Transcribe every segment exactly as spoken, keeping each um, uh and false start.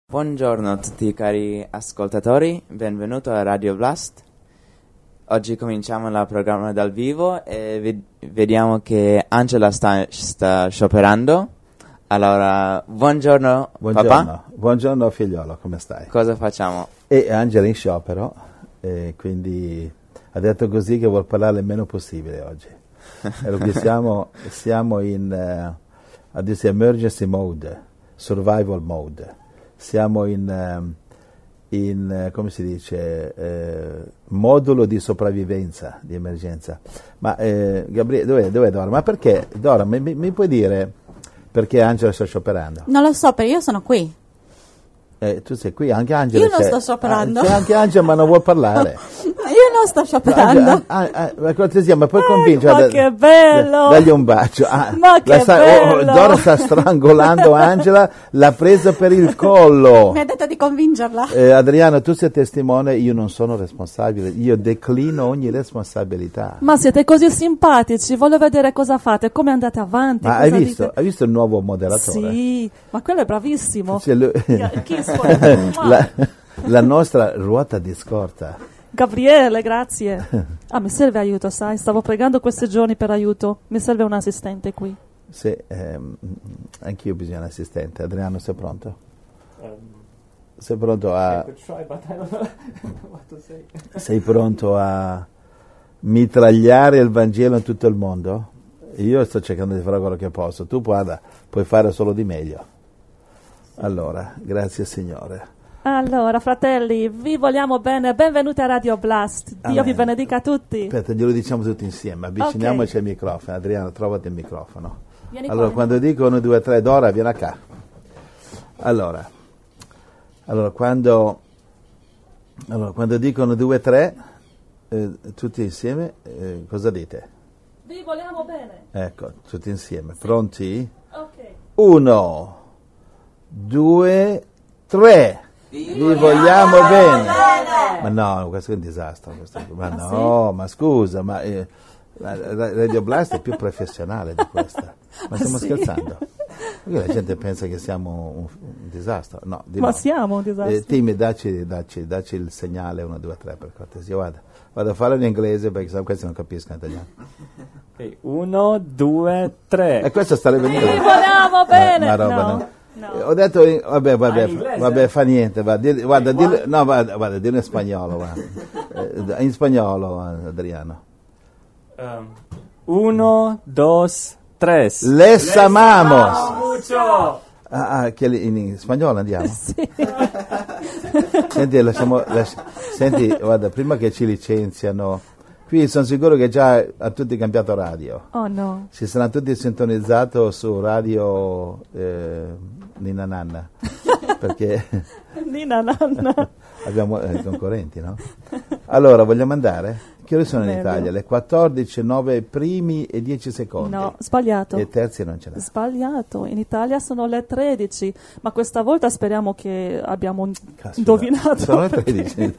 Buongiorno a tutti cari ascoltatori, benvenuto a Radio Blast. Oggi cominciamo il programma dal vivo e ved- vediamo che Angela sta, sta scioperando. Allora, buongiorno, buongiorno papà. Buongiorno figliolo, come stai? Cosa facciamo? E Angela è in sciopero, e quindi ha detto così che vuol parlare il meno possibile oggi. Allora, siamo, siamo in uh, adesso emergency mode, survival mode. Siamo in, in come si dice, eh, modulo di sopravvivenza, di emergenza. Ma eh, Gabriele, dov'è, dov'è Dora? Ma perché, Dora, mi, mi puoi dire perché Angela sta scioperando? Non lo so, perché io sono qui. Eh, tu sei qui, anche Angela. Io non c'è, sto scioperando. Ah, c'è anche Angela, ma non vuol parlare. Io non sto scioperando. Ah, ah, ma cortesia, ma puoi eh, convincere? Ma da, che bello! Dagli un bacio. Ah, ma che sta, bello! Oh, Dora sta strangolando Angela, l'ha presa per il collo. Mi ha detto di convincerla. Eh, Adriano, tu sei testimone, io non sono responsabile, io declino ogni responsabilità. Ma siete così simpatici, voglio vedere cosa fate, come andate avanti. Ma cosa hai visto, dite? hai visto il nuovo moderatore? Sì, ma quello è bravissimo. Cioè, lui, Chi la, la nostra ruota di scorta. Gabriele, grazie. Ah, mi serve aiuto, sai? Stavo pregando questi giorni per aiuto. Mi serve un assistente qui. Sì, ehm, anch'io ho bisogno di un assistente. Adriano, sei pronto? Um, sei pronto a... try, but I don't know what to say. Sei pronto a mitragliare il Vangelo in tutto il mondo? Io sto cercando di fare quello che posso. Tu, guarda, puoi fare solo di meglio. Allora, grazie Signore. Allora, fratelli, vi vogliamo bene, benvenuti a Radio Blast. Dio Amen. vi benedica a tutti. Aspetta, glielo diciamo tutti insieme, avviciniamoci okay. al microfono. Adriano, trovati il microfono. Vieni allora, qua, quando dico uno, due, tre, Dora, vieni qua. Allora, allora quando, allora, quando dico uno, due, tre, eh, tutti insieme, eh, cosa dite? Vi vogliamo bene. Ecco, tutti insieme. Sì. Pronti? Ok. Uno, due, tre. Vi, Vi vogliamo, vogliamo bene. bene. Ma no, questo è un disastro. Questo. Ma ah, no, sì? ma scusa, ma eh, la, la Radio Blast è più professionale di questa. Ma stiamo ah, scherzando? Sì? Perché la gente pensa che siamo un, un disastro. No, di ma no. siamo un disastro. Eh, Timmy, dacci, dacci, dacci il segnale uno, due, tre per cortesia. Guarda, vado a farlo in inglese perché sennò questi non capiscono italiano. Okay, uno, due, tre. E questo starebbe Vi vogliamo bene. Ma, ma roba, no. no. No. Ho detto, in, vabbè, vabbè, ah, vabbè, fa niente, va, di, guarda, di, no, guarda, guarda, dillo in spagnolo, guarda. in spagnolo, Adriano. Um, uno, dos, tres. Les amamos. Mucho. Ah, ah, che in, in spagnolo andiamo? Sì. Senti, lasciamo, lasci, senti, guarda, prima che ci licenziano, qui sono sicuro che già ha tutti cambiato radio. Oh no. Si saranno tutti sintonizzati su radio eh, Nina Nanna. Perché Nina Nanna. abbiamo eh, concorrenti, no? Allora, vogliamo andare? Che ore sono in Meglio. Italia? Le quatordici, nove primi e dieci secondi. No, sbagliato. E terzi non ce n'è. Sbagliato. In Italia sono le tredici, ma questa volta speriamo che abbiamo Caspita, indovinato. Sono le perché... tredici.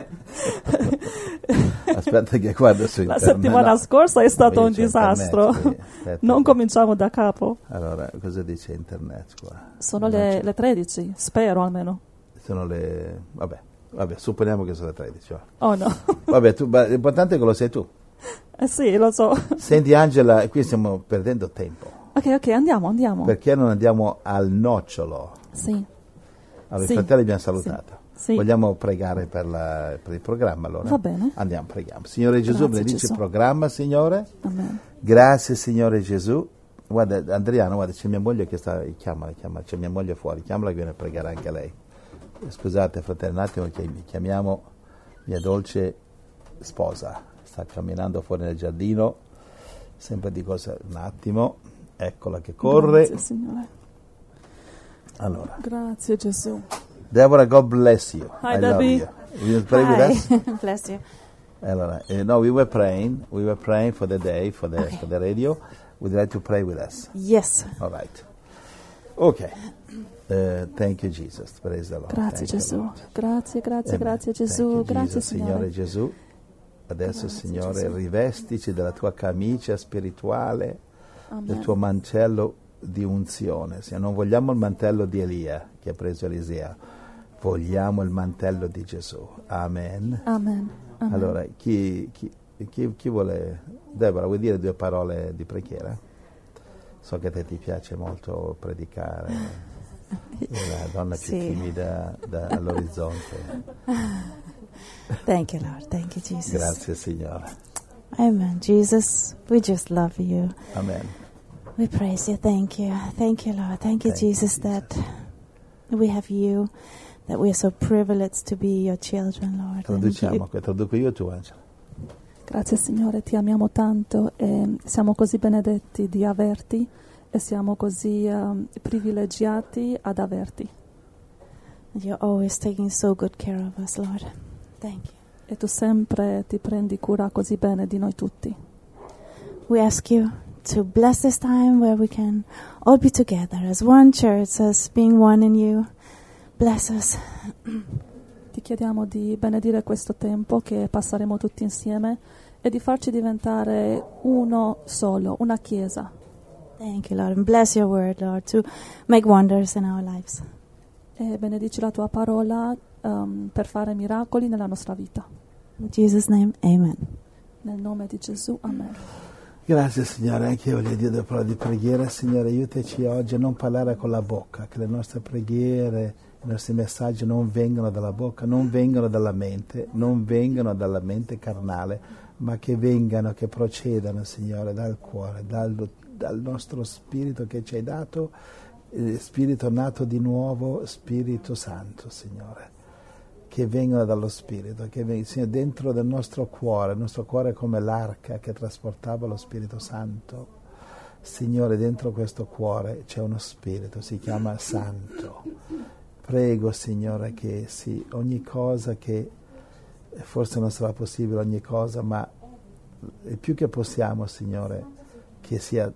Aspetta che guardo su La internet. settimana no. scorsa è stato un C'è disastro. internet, sì. Aspetta, non aspetta. cominciamo da capo. Allora, cosa dice internet qua? Sono Non le, c'è. le tredici, spero almeno. Sono le... vabbè, vabbè, supponiamo che sono le tredici. Va. Oh no. Vabbè, tu, ma l'importante è che lo sei tu. Eh sì, lo so. Senti Angela, qui stiamo perdendo tempo. Ok, ok, andiamo, andiamo. Perché non andiamo al nocciolo? Sì. Allora, Sì. i fratelli abbiamo salutato. Sì. Vogliamo pregare per, la, per il programma allora? Va bene. Andiamo, preghiamo. Signore Gesù, Grazie, benedici Gesù. il programma, Signore. Amen. Grazie, Signore Gesù. Guarda, Adriano, guarda, c'è mia moglie che sta... Chiamala, chiamala, c'è mia moglie fuori. Chiamala che viene a pregare anche lei. Scusate, fratelli, un attimo, chiamiamo mia dolce sposa. Sta camminando fuori nel giardino. Sempre di cosa... Un attimo. Eccola che corre. Grazie, Signore. Allora. Grazie, Gesù. Deborah, God bless you. Hi, I Debbie. love you. You pray with us? Bless you. Allora, uh, no, we were praying. We were praying for the day, for the, Okay. for the radio. Would you like to pray with us? Yes. All right. Okay. Uh, thank you, Jesus. Praise the Lord. Grazie, Thank you, Gesù. Lord. Grazie, grazie, Amen. grazie, Thank Gesù. you, Grazie, Jesus. Signore Signore. Gesù. Adesso, Grazie, Signore, Gesù. rivestici della tua camicia spirituale, del Amen. tuo mantello di unzione. Signore, non vogliamo il mantello di Elia che ha preso Elisea. vogliamo il mantello di Gesù. Amen. Amen. Amen. Allora, chi, chi, chi, chi vuole... Deborah, vuoi dire due parole di preghiera? So che a te ti piace molto predicare, la donna più Sì. timida da, all'orizzonte. Thank you, Lord. Thank you, Jesus. Grazie Signore. Amen. Jesus, we just love you. Amen. We praise you. Thank you. Thank you, Lord. Thank you, Thank you, Jesus, Jesus. that we have you, that we are so privileged to be your children, Lord. And Traduciamo, you- traduco io tu Angela. Grazie Signore, ti amiamo tanto e siamo così benedetti di averti e siamo così um, privilegiati ad averti. and you're always taking so good care of us, Lord. Thank you. E tu sempre ti prendi cura così bene di noi tutti. We ask you to bless this time where we can all be together as one church, as being one in you. Bless us. Ti chiediamo di benedire questo tempo che passeremo tutti insieme e di farci diventare uno solo, una chiesa. Thank you, Lord. And bless your word, Lord, to make wonders in our lives. E benedici la tua parola um, per fare miracoli nella nostra vita. In Jesus' name, amen. Nel nome di Gesù, amen. Grazie Signore, anche io voglio dire due parole di preghiera. Signore, aiutaci oggi a non parlare con la bocca, che le nostre preghiere, i nostri messaggi non vengano dalla bocca, non vengano dalla mente, non vengano dalla mente carnale, ma che vengano, che procedano, Signore, dal cuore, dal, dal nostro spirito che ci hai dato, eh, spirito nato di nuovo, Spirito Santo, Signore. Che vengono dallo Spirito, che vengono, Signore, dentro del nostro cuore. Il nostro cuore è come l'arca che trasportava lo Spirito Santo. Signore, dentro questo cuore c'è uno Spirito, si chiama Santo. Prego, Signore, che sì, ogni cosa che forse non sarà possibile, ogni cosa, ma il più che possiamo, Signore, che sia,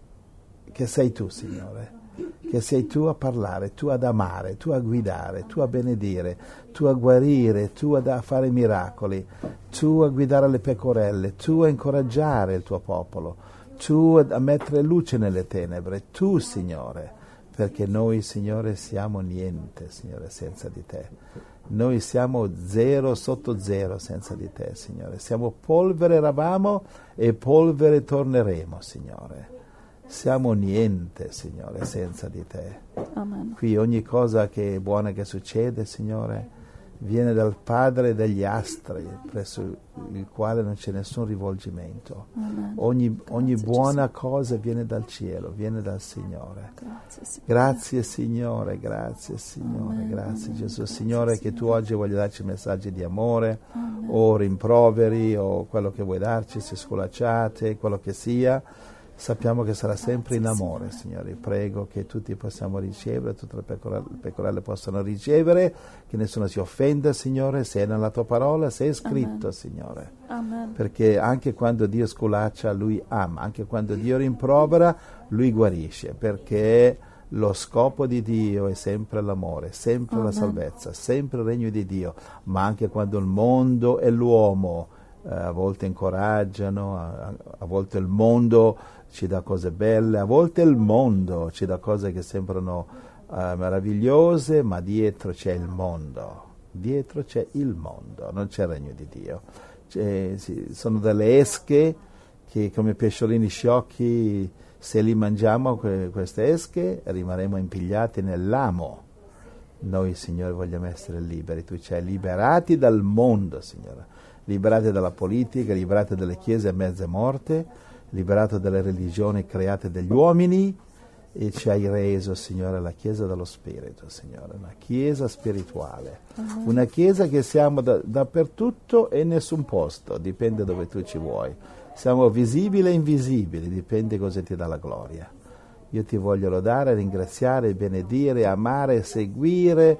che sei tu, Signore. Che sei tu a parlare, tu ad amare, tu a guidare, tu a benedire, tu a guarire, tu a fare miracoli, tu a guidare le pecorelle, tu a incoraggiare il tuo popolo, tu a mettere luce nelle tenebre, tu, Signore, perché noi, Signore, siamo niente, Signore, senza di te. Noi siamo zero sotto zero senza di te, Signore. Siamo polvere eravamo e polvere torneremo, Signore. Siamo niente, Signore, senza di te. Amen. Qui ogni cosa che è buona che succede, Signore, viene dal Padre degli astri, presso il quale non c'è nessun rivolgimento. Amen. Ogni, ogni Grazie, buona Gesù. cosa viene dal cielo, viene dal Signore. Grazie, Signore. Grazie Signore, grazie Signore, Amen, grazie amen. Gesù. Grazie, Signore, che tu Signore. oggi voglia darci messaggi di amore, Amen. o rimproveri, o quello che vuoi darci, se sculacciate, quello che sia. Sappiamo che sarà sempre in amore, Signore. Prego che tutti possiamo ricevere, tutte le pecorelle, le pecorelle possano ricevere, che nessuno si offenda, Signore, se è nella tua parola, se è scritto, Amen. Signore. Amen. Perché anche quando Dio sculaccia, Lui ama, anche quando Dio rimprovera, Lui guarisce, perché lo scopo di Dio è sempre l'amore, sempre Amen. la salvezza, sempre il regno di Dio, ma anche quando il mondo e l'uomo eh, a volte incoraggiano, a, a volte il mondo ci dà cose belle, a volte il mondo ci dà cose che sembrano eh, meravigliose, ma dietro c'è il mondo, dietro c'è il mondo, non c'è il regno di Dio. C'è, sì, sono delle esche che come pesciolini sciocchi, se li mangiamo que- queste esche rimarremo impigliati nell'amo. Noi, Signore, vogliamo essere liberi, tu ci hai liberati dal mondo, Signore, liberati dalla politica, liberati dalle chiese mezze morte, liberato dalle religioni create dagli uomini, e ci hai reso, Signore, la Chiesa dello Spirito, Signore, una Chiesa spirituale, Amen. una Chiesa che siamo da, dappertutto e in nessun posto, dipende dove tu ci vuoi. Siamo visibili e invisibili, dipende cosa ti dà la gloria. Io ti voglio lodare, ringraziare, benedire, amare, seguire,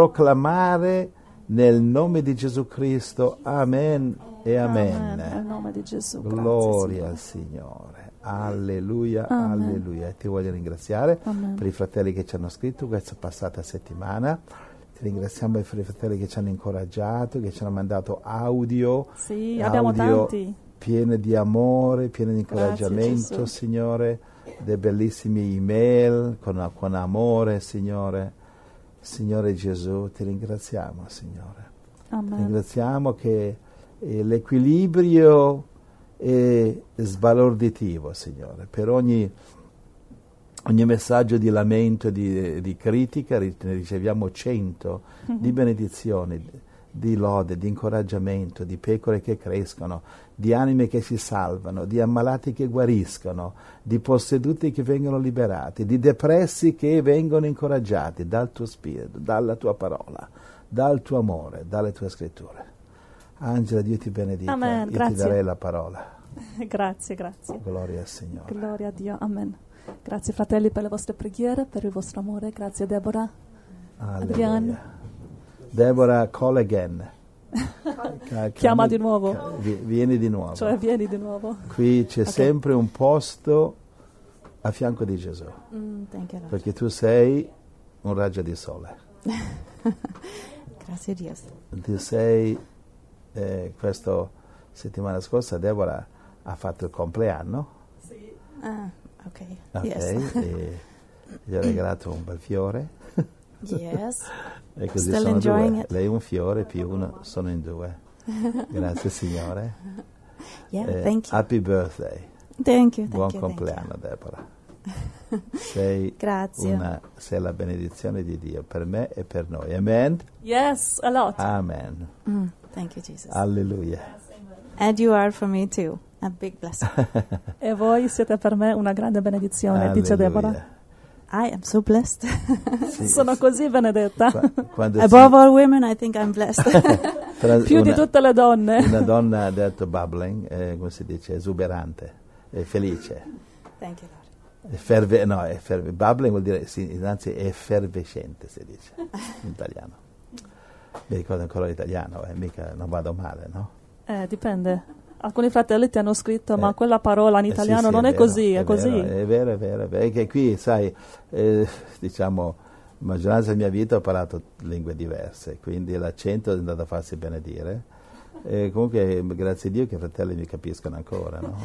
proclamare nel nome di Gesù Cristo. Amen e amen. Nel nome di Gesù. Grazie, Gloria al Signore. Signore. Alleluia, Amen. alleluia. E ti voglio ringraziare Amen. per i fratelli che ci hanno scritto questa passata settimana. Ti ringraziamo per i fratelli che ci hanno incoraggiato, che ci hanno mandato audio. Sì, abbiamo audio tanti. piene di amore, piene di Grazie, incoraggiamento, Gesù. Signore, dei bellissimi email con, con amore, Signore. Signore Gesù, ti ringraziamo, Signore. Amen. Ringraziamo che eh, l'equilibrio è sbalorditivo, Signore. Per ogni, ogni messaggio di lamento, di, di critica, ne riceviamo cento mm-hmm. di benedizioni, di lode, di incoraggiamento, di pecore che crescono, di anime che si salvano, di ammalati che guariscono, di posseduti che vengono liberati, di depressi che vengono incoraggiati dal tuo spirito, dalla tua parola, dal tuo amore, dalle tue scritture. Angela, Dio ti benedica. Amen, io grazie. ti darei la parola. Grazie, grazie. Gloria al Signore. Gloria a Dio, amen. Grazie fratelli per le vostre preghiere, per il vostro amore. Grazie Deborah. Adrian. Deborah, call again. Chiama di nuovo. Vieni di nuovo. Cioè vieni di nuovo. Qui c'è Okay. sempre un posto a fianco di Gesù. Mm, thank you, Lord. Perché tu sei un raggio di sole. Grazie a Dio. Tu sei, eh, questa settimana scorsa Deborah ha fatto il compleanno. Sì. Ah, ok. Ok, Yes. e gli ho regalato un bel fiore. Yes. E così Still sono enjoying due. it. Lei un fiore più uno, sono in due. Grazie Signore. Yeah, Eh, thank you. happy birthday. Thank you, thank Buon you, thank compleanno Deborah. Sei, Grazie. una, sei la benedizione di Dio per me e per noi. Amen. Yes, a lot. Amen. you. Mm, thank you, Jesus. Alleluia. And you are for me too. A big blessing. E voi siete per me una grande benedizione, dice Deborah. I am so blessed. Sì, Sono così benedetta. Qua- quando Above si- all women, I think I'm blessed. tra- Più di una- tutte le donne. Una donna ha detto bubbling, eh, come si dice, esuberante, eh, felice. Thank you, Lord. Efferve- no, efferve- bubbling vuol dire, sì, anzi, effervescente si dice in italiano. Mi ricordo ancora l'italiano, eh, mica non vado male, no? Eh, dipende. Alcuni fratelli ti hanno scritto, Eh, ma quella parola in Eh, sì, italiano sì, non è, vero, così, è, è così. vero, è vero, è vero, è vero. È che qui, sai, eh, diciamo, la maggioranza della mia vita ho parlato lingue diverse, quindi l'accento è andato a farsi benedire. E comunque, grazie a Dio che i fratelli mi capiscono ancora, no?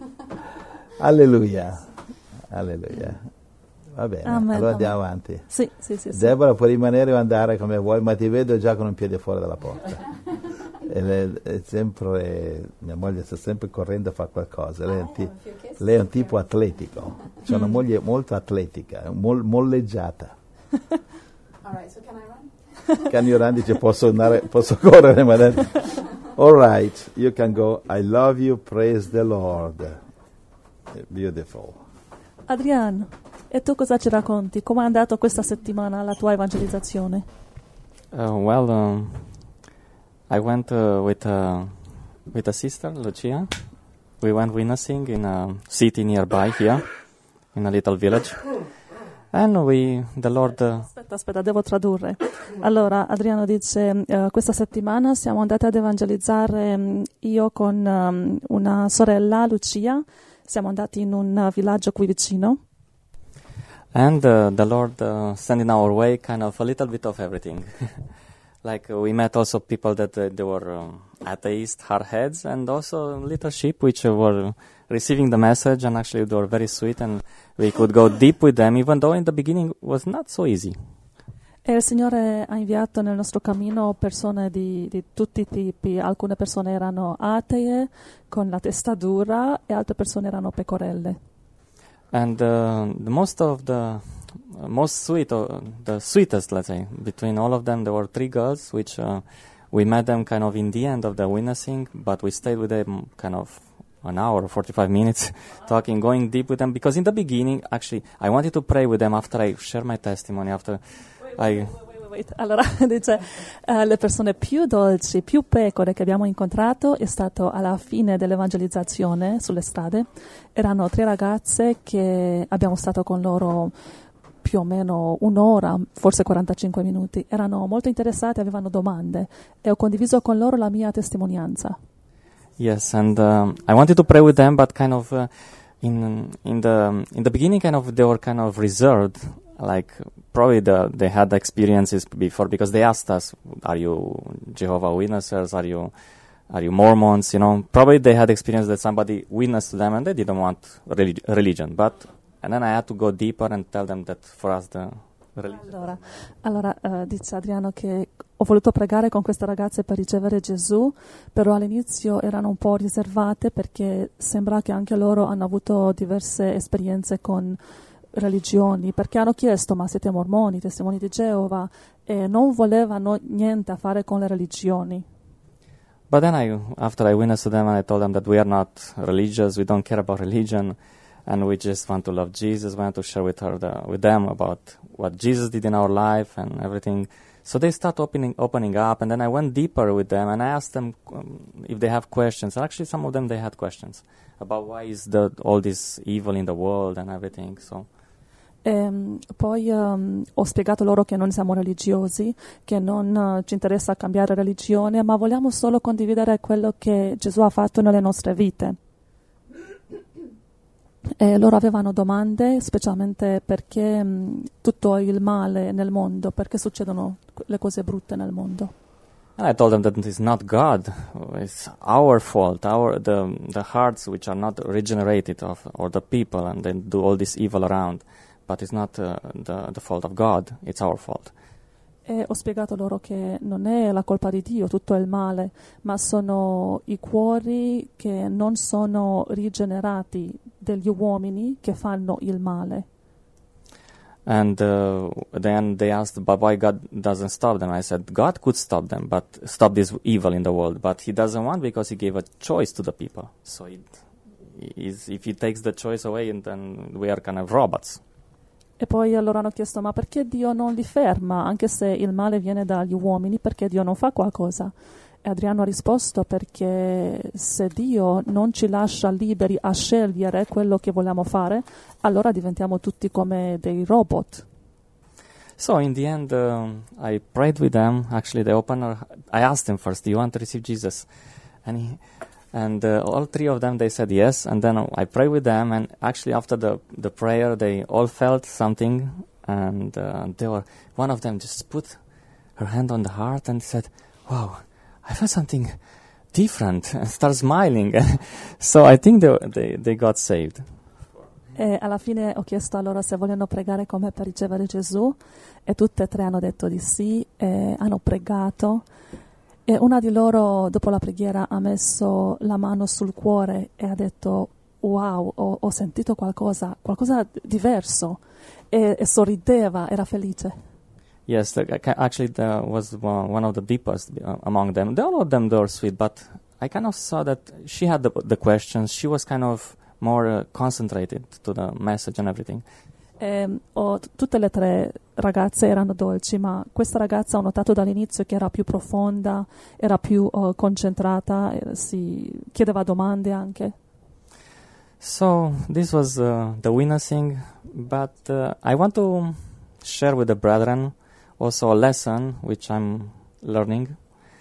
Alleluia, alleluia. Va bene, Amen, allora amen. andiamo avanti. Sì, sì, sì. sì. Deborah, puoi rimanere o andare come vuoi, ma ti vedo già con un piede fuori dalla porta. E lei è sempre, mia moglie sta sempre correndo a fare qualcosa. Lei è un, ti- lei è un tipo atletico, c'è una moglie molto atletica, mol- molleggiata. All right, so can I run? Can you run? Dice, posso andare, posso correre, ma lei- all right, you can go. I love you, praise the Lord. Beautiful. Adrian, e tu cosa ci racconti? Come è andato questa settimana la tua evangelizzazione? Uh, well, um, I went uh, with uh, with a sister, Lucia. We went witnessing in a city nearby here, in a little village, and we, the Lord. Uh, Aspetta, aspetta, devo tradurre. Allora, Adriano dice, eh, questa settimana siamo andati ad evangelizzare mm, io con um, una sorella, Lucia, siamo andati in un uh, villaggio qui vicino. And uh, the Lord uh, sent in our way kind of a little bit of everything. Like uh, we met also people that uh, they were um, atheist, hardheads, and also little sheep which uh, were receiving the message, and actually they were very sweet, and we could go deep with them, even though in the beginning it was not so easy. E il Signore ha inviato nel nostro cammino persone di, di tutti i tipi. Alcune persone erano atee, con la testa dura, e altre persone erano pecorelle. And uh, the most of the uh, most sweet, uh, the sweetest, let's say, between all of them, there were three girls, which uh, we met them kind of in the end of the witnessing, but we stayed with them kind of an hour, forty-five minutes, talking, going deep with them, because in the beginning, actually, I wanted to pray with them after I share my testimony, after I... Allora, dice, eh, le persone più dolci, più pecore che abbiamo incontrato è stato alla fine dell'evangelizzazione sulle strade. Erano tre ragazze che abbiamo stato con loro più o meno un'ora, forse quarantacinque minuti. Erano molto interessate, avevano domande e ho condiviso con loro la mia testimonianza. Yes, and um, I wanted to pray with them, but kind of uh, in in the in the beginning, kind of they were kind of reserved. Like probably the, they had experiences before, because they asked us, "Are you Jehovah's Witnesses? Are you are you Mormons?" You know, probably they had experience that somebody witnessed to them, and they didn't want relig- religion. But and then I had to go deeper and tell them that for us the Allora, allora eh, dice Adriano che ho voluto pregare con queste ragazze per ricevere Gesù, però all'inizio erano un po' riservate perché sembra che anche loro hanno avuto diverse esperienze con religioni, perché hanno chiesto: ma siete mormoni, testimoni di Geova? E non volevano niente a fare con le religioni. But then I, after I witnessed to them and I told them that we are not religious, we don't care about religion, and we just want to love Jesus, we want to share with her, the, with them about what Jesus did in our life and everything. So they start opening, opening up, and then I went deeper with them and I asked them um, if they have questions. And actually, some of them they had questions about why is the, all this evil in the world and everything. So. E poi um, ho spiegato loro che non siamo religiosi, che non uh, ci interessa cambiare religione, ma vogliamo solo condividere quello che Gesù ha fatto nelle nostre vite. E loro avevano domande, specialmente perché um, tutto il male nel mondo, perché succedono le cose brutte nel mondo. And I told them that it's not God, it's our fault, our the the hearts which are not regenerated of, or the people, and they do all this evil around. But it's not uh, the, the fault of God, it's our fault. E ho spiegato loro che non è la colpa di Dio, tutto il male, ma sono i cuori che non sono rigenerati degli uomini che fanno il male. And uh, then they asked, but why God doesn't stop them? I said, God could stop them, but stop this evil in the world, but He doesn't want because He gave a choice to the people. So it is, if He takes the choice away, then we are kind of robots. E poi loro hanno chiesto: ma perché Dio non li ferma, anche se il male viene dagli uomini, perché Dio non fa qualcosa? E Adriano ha risposto: perché se Dio non ci lascia liberi a scegliere quello che vogliamo fare, allora diventiamo tutti come dei robot. So in the end, um, I prayed with them. Actually, they opened our, I asked them first, do you want to receive Jesus? And he, And uh, all three of them, they said yes. And then I prayed with them. And actually, after the, the prayer, they all felt something. And uh, they were, one of them just put her hand on the heart and said, wow, I felt something different. And started smiling. So I think they, they, they got saved. E alla fine ho chiesto a loro se vogliono pregare con me per ricevere Gesù. E tutte e tre hanno detto di sì. E hanno pregato. E una di loro, dopo la preghiera, ha messo la mano sul cuore e ha detto: wow, ho, ho sentito qualcosa, qualcosa diverso. E, e sorrideva, era felice. Yes, the, actually that was one of the deepest uh, among them. All of them were sweet, but I kind of saw that she had the, the questions. She was kind of more uh, concentrated to the message and everything. E, oh, t- tutte le tre ragazze erano dolci, ma questa ragazza ho notato dall'inizio che era più profonda, era più uh, concentrata, eh, si chiedeva domande anche. So this was uh, the witnessing, but uh, I want to share with the brethren also a lesson which I'm learning.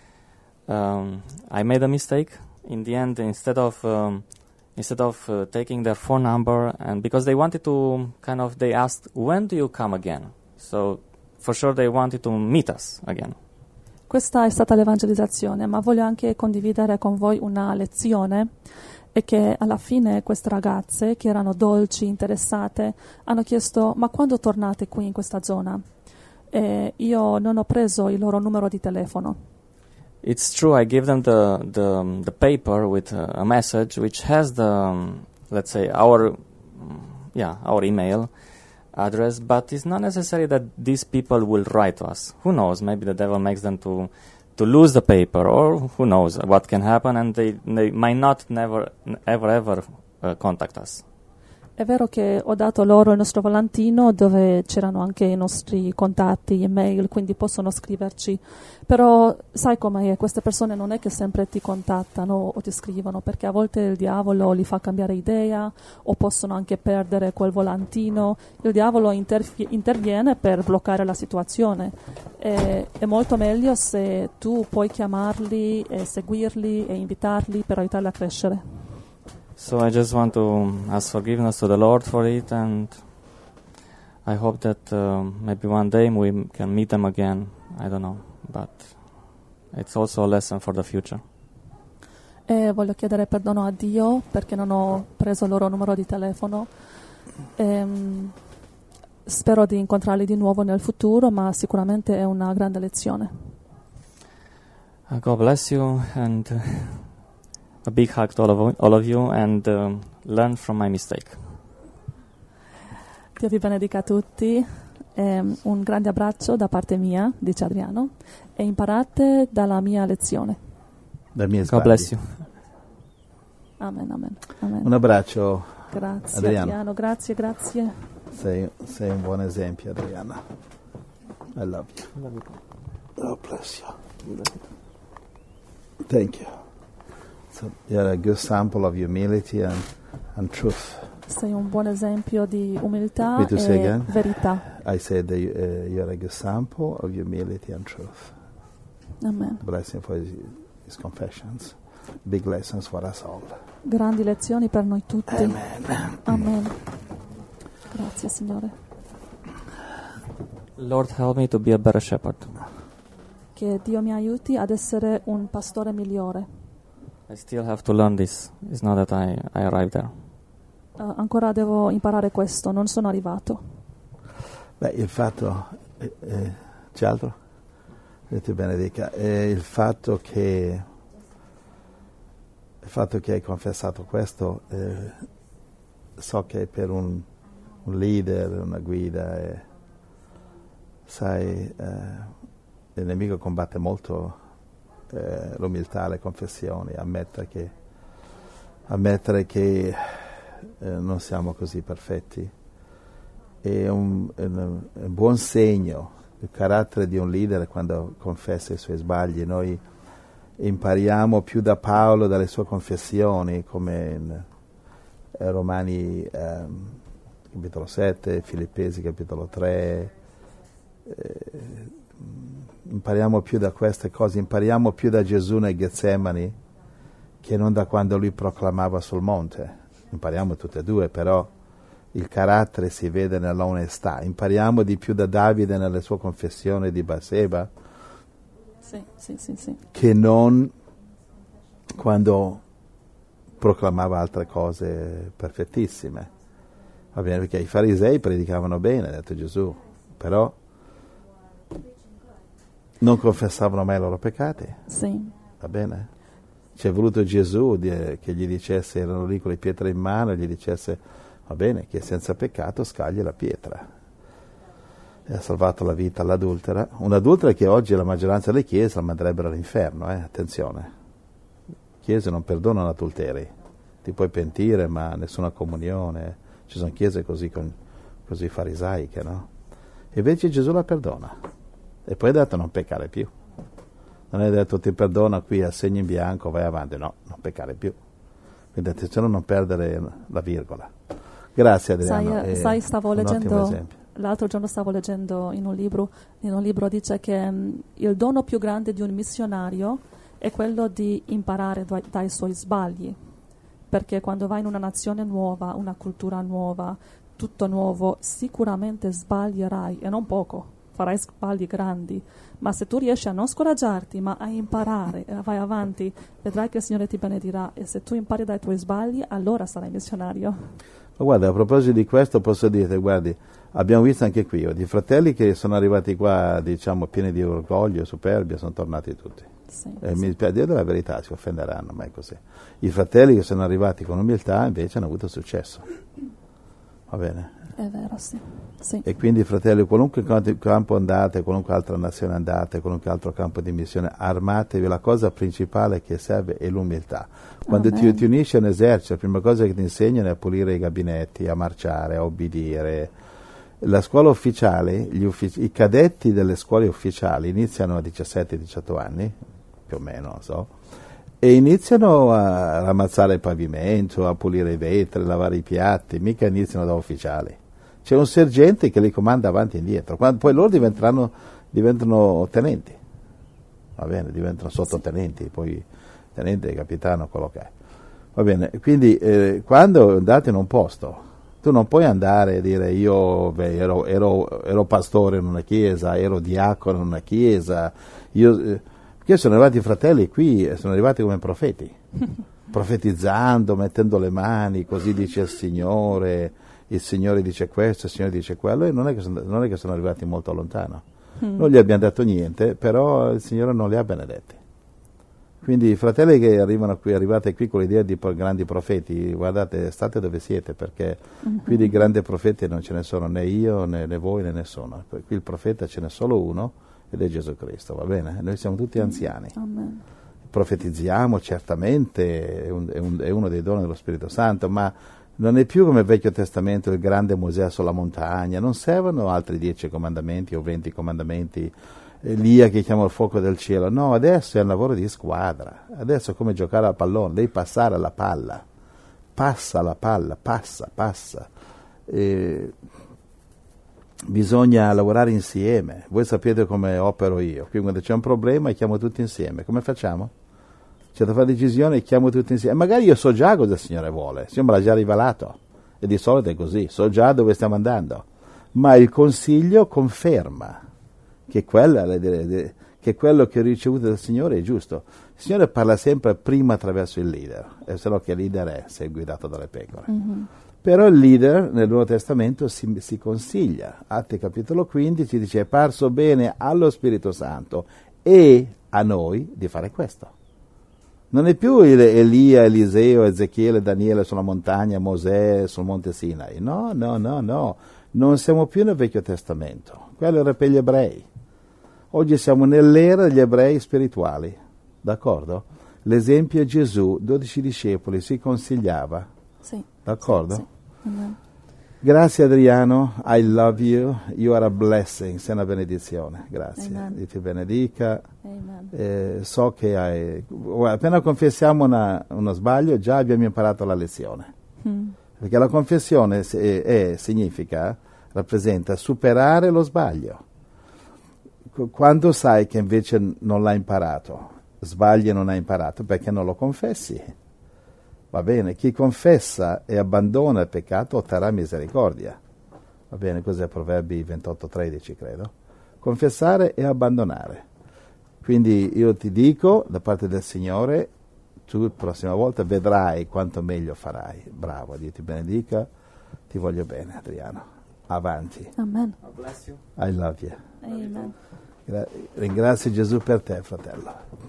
Um, I made a mistake. In the end, instead of um, Instead of uh, taking their phone number, and because they wanted to kind of, they asked, when do you come again? So for sure they wanted to meet us again. Questa è stata l'evangelizzazione, ma voglio anche condividere con voi una lezione, e che alla fine queste ragazze, che erano dolci, interessate, hanno chiesto: ma quando tornate qui in questa zona? E io non ho preso il loro numero di telefono. It's true, I gave them the the, um, the paper with uh, a message which has the, um, let's say, our, um, yeah, our email address, but it's not necessary that these people will write to us. Who knows, maybe the devil makes them to to lose the paper, or who knows what can happen, and they, they might not never, ever, ever uh, contact us. È vero che ho dato loro il nostro volantino dove c'erano anche i nostri contatti, email, quindi possono scriverci, però sai com'è, queste persone non è che sempre ti contattano o ti scrivono, perché a volte il diavolo li fa cambiare idea o possono anche perdere quel volantino. Il diavolo interfi- interviene per bloccare la situazione. E, è molto meglio se tu puoi chiamarli e seguirli e invitarli per aiutarli a crescere. So I just want to ask forgiveness to the Lord for it, and I hope that uh, maybe one day we can meet them again. I don't know, but it's also a lesson for the future. E voglio chiedere perdono a Dio perché non ho preso il loro numero di telefono. E, spero di incontrarli di nuovo nel futuro, ma sicuramente è una grande lezione. Uh, God bless you, and uh, a big hug to all of, all of you, and um, learn from my mistake. Dio vi benedica a tutti, um, un grande abbraccio da parte mia, dice Adriano, e imparate dalla mia lezione. Da mie God bless you. Amen, amen, amen. Un abbraccio. Grazie Adriano. Adriano, grazie, grazie. Sei, sei un buon esempio, Adriana. I love you. God bless you. Thank you. So you're a good sample of humility and, and truth. Sei un buon esempio di umiltà Me to say e again? verità. I said that you, uh, you're a good sample of humility and truth. Amen. Blessing for his, his confessions. Big lessons for us all. Grandi lezioni per noi tutti. Amen. Amen. Grazie Signore. Lord, help me to be a better shepherd. Che Dio mi aiuti ad essere un pastore migliore. I still have to learn this. It's not that I, I arrived there. Uh, ancora devo imparare questo, non sono arrivato. Beh, il fatto, eh, eh, c'è altro? Dio ti benedica. Eh, il fatto che il fatto che hai confessato questo, eh, so che per un, un leader, una guida, eh, sai, eh, il nemico combatte molto eh, l'umiltà, le confessioni, ammettere che, ammettere che eh, non siamo così perfetti. È un, è un, è un buon segno il carattere di un leader quando confessa i suoi sbagli. Noi impariamo più da Paolo, dalle sue confessioni, come in eh, Romani eh, capitolo sette, Filippesi capitolo tre. Eh, impariamo più da queste cose, impariamo più da Gesù nel Getsemani che non da quando lui proclamava sul monte. Impariamo tutte e due, però il carattere si vede nell'onestà. Impariamo di più da Davide nelle sue confessioni di Batseba, Sì, sì, sì, sì. che non quando proclamava altre cose perfettissime. Va bene, perché i farisei predicavano bene, ha detto Gesù, però non confessavano mai i loro peccati. Sì. Va bene? Ci è voluto Gesù di, che gli dicesse, erano lì con le pietre in mano, e gli dicesse, va bene, chi è senza peccato scagli la pietra. E ha salvato la vita all'adultera. Un'adultera che oggi la maggioranza delle chiese la manderebbero all'inferno, eh? Attenzione. Chiese non perdonano adulteri. Ti puoi pentire, ma nessuna comunione. Ci sono chiese così, con, così farisaiche, no? E invece Gesù la perdona. E poi ha detto non peccare più. Non è detto ti perdona qui a segno in bianco, vai avanti. No, non peccare più. Quindi attenzione a non perdere la virgola. Grazie Adriano. Sai, sai stavo un ottimo leggendo, esempio. l'altro giorno stavo leggendo in un libro, in un libro dice che mh, il dono più grande di un missionario è quello di imparare dai, dai suoi sbagli, perché quando vai in una nazione nuova, una cultura nuova, tutto nuovo, sicuramente sbaglierai, e non poco, farai sbagli grandi, ma se tu riesci a non scoraggiarti, ma a imparare e vai avanti, vedrai che il Signore ti benedirà, e se tu impari dai tuoi sbagli, allora sarai missionario. Ma guarda, a proposito di questo posso dirti, guardi, abbiamo visto anche qui, di fratelli che sono arrivati qua, diciamo, pieni di orgoglio, superbia, sono tornati tutti. Sì, E sì. mi dispiace dire la verità, si offenderanno, ma è così. I fratelli che sono arrivati con umiltà invece hanno avuto successo. Va bene? È vero, sì. sì. E quindi, fratelli, qualunque campo andate, qualunque altra nazione andate, qualunque altro campo di missione, armatevi. La cosa principale che serve è l'umiltà. Quando ti, ti unisci a un esercito, la prima cosa che ti insegnano è a pulire i gabinetti, a marciare, a obbedire. La scuola ufficiale, gli uffici, i cadetti delle scuole ufficiali iniziano a diciassette diciotto anni, più o meno, non so, e iniziano a ramazzare il pavimento, a pulire i vetri, a lavare i piatti, mica iniziano da ufficiali. C'è un sergente che li comanda avanti e indietro, quando, poi loro diventeranno, diventano tenenti, va bene, diventano sottotenenti, poi tenente, capitano, quello che è. Va bene, quindi eh, quando andate in un posto, tu non puoi andare a dire io beh, ero, ero, ero pastore in una chiesa, ero diacono in una chiesa, io, eh, perché sono arrivati i fratelli qui, sono arrivati come profeti, profetizzando, mettendo le mani, così dice il Signore, il Signore dice questo, il Signore dice quello, e non è che sono, non è che sono arrivati molto lontano. Mm. Non gli abbiamo detto niente, però il Signore non li ha benedetti. Quindi i fratelli che arrivano qui, arrivate qui con l'idea di grandi profeti, guardate, state dove siete, perché mm-hmm. qui di grandi profeti non ce ne sono né io, né, né voi, né nessuno. Qui il profeta ce n'è solo uno, ed è Gesù Cristo, va bene? Noi siamo tutti anziani. Amen. Profetizziamo, certamente, è, un, è, un, è uno dei doni dello Spirito Santo, ma non è più come il Vecchio Testamento, il grande Mosè sulla montagna, non servono altri dieci comandamenti o venti comandamenti, Elia che chiama il fuoco del cielo. No, adesso è un lavoro di squadra, adesso è come giocare a pallone, devi passare la palla, passa la palla, passa, passa. E bisogna lavorare insieme. Voi sapete come opero io, qui quando c'è un problema chiamo tutti insieme. Come facciamo? C'è da fare decisione, chiamo tutti insieme. Magari io so già cosa il Signore vuole, il Signore me l'ha già rivelato, e di solito è così, so già dove stiamo andando, ma il consiglio conferma che, quella, che quello che ho ricevuto dal Signore è giusto. Il Signore parla sempre prima attraverso il leader, e se no che leader è se è guidato dalle pecore. Mm-hmm. Però il leader nel Nuovo Testamento si, si consiglia. Atti capitolo quindici dice: è parso bene allo Spirito Santo e a noi di fare questo. Non è più Elia, Eliseo, Ezechiele, Daniele sulla montagna, Mosè sul monte Sinai. No, no, no, no. Non siamo più nel Vecchio Testamento. Quello era per gli ebrei. Oggi siamo nell'era degli ebrei spirituali. D'accordo? L'esempio è Gesù, dodici discepoli, si consigliava. Sì. D'accordo? Sì, sì. Mm-hmm. Grazie Adriano, I love you, you are a blessing, sei una benedizione, grazie, Amen. Dio ti benedica. Amen. Eh, so che hai, appena confessiamo una, uno sbaglio già abbiamo imparato la lezione, mm. perché la confessione è, è, significa, rappresenta superare lo sbaglio. Quando sai che invece non l'hai imparato, sbagli e non hai imparato, perché non lo confessi. Va bene, chi confessa e abbandona il peccato otterrà misericordia. Va bene, cos'è Proverbi ventotto tredici, credo. Confessare e abbandonare. Quindi io ti dico, da parte del Signore, tu la prossima volta vedrai quanto meglio farai. Bravo, Dio ti benedica, ti voglio bene, Adriano. Avanti. Amen. God bless you. I love you. Amen. Gra- ringrazio Gesù per te, fratello.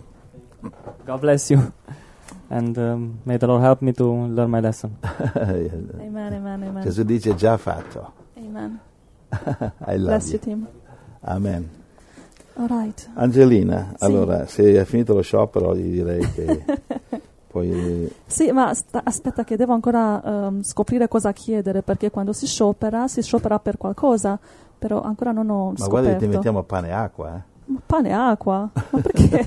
God bless you. And um, may the Lord help me to learn my lesson. Amen, amen, amen. Gesù dice già fatto. Amen. I love Bless you. you, Tim. Amen. All right. Angelina, Sì. allora, se hai finito lo sciopero, gli direi che poi... Sì, ma sta- aspetta che devo ancora um, scoprire cosa chiedere, perché quando si sciopera, si sciopera per qualcosa, però ancora non ho Ma scoperto. guarda che ti mettiamo pane e acqua, eh? Ma pane e acqua? Ma perché?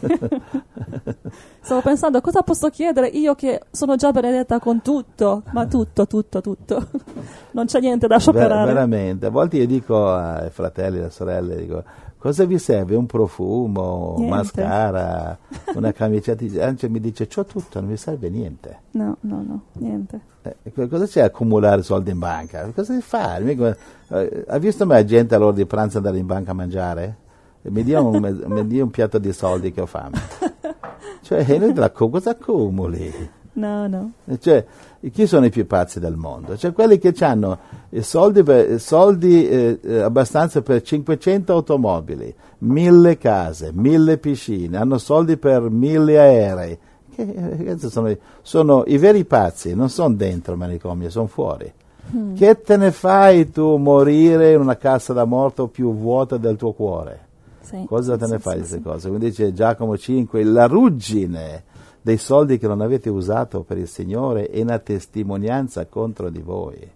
Stavo pensando, cosa posso chiedere io che sono già benedetta con tutto? Ma tutto, tutto, tutto. Non c'è niente da scioperare. Ver- veramente. A volte io dico ai fratelli e alle sorelle, dico, cosa vi serve? Un profumo, Niente. mascara, una camicetta? Anzi, mi dice, c'ho tutto, non mi serve niente. No, no, no, niente. Eh, cosa c'è accumulare soldi in banca? Cosa devi fare? Mica, eh, ha visto mai gente all'ora di pranzo andare in banca a mangiare? Mi dia un, mi dia un piatto di soldi che ho fame. Cioè, noi la, cosa accumuli? No, no. Cioè, chi sono i più pazzi del mondo? Cioè, quelli che hanno soldi, per, soldi eh, abbastanza per cinquecento automobili, mille case, mille piscine, hanno soldi per mille aerei. Che, sono, sono i veri pazzi, non sono dentro il manicomio, sono fuori. Mm. Che te ne fai tu morire in una cassa da morto più vuota del tuo cuore? Sì, Cosa sì, te ne sì, fai di sì, queste sì. cose? Quindi dice Giacomo cinque, la ruggine dei soldi che non avete usato per il Signore è una testimonianza contro di voi.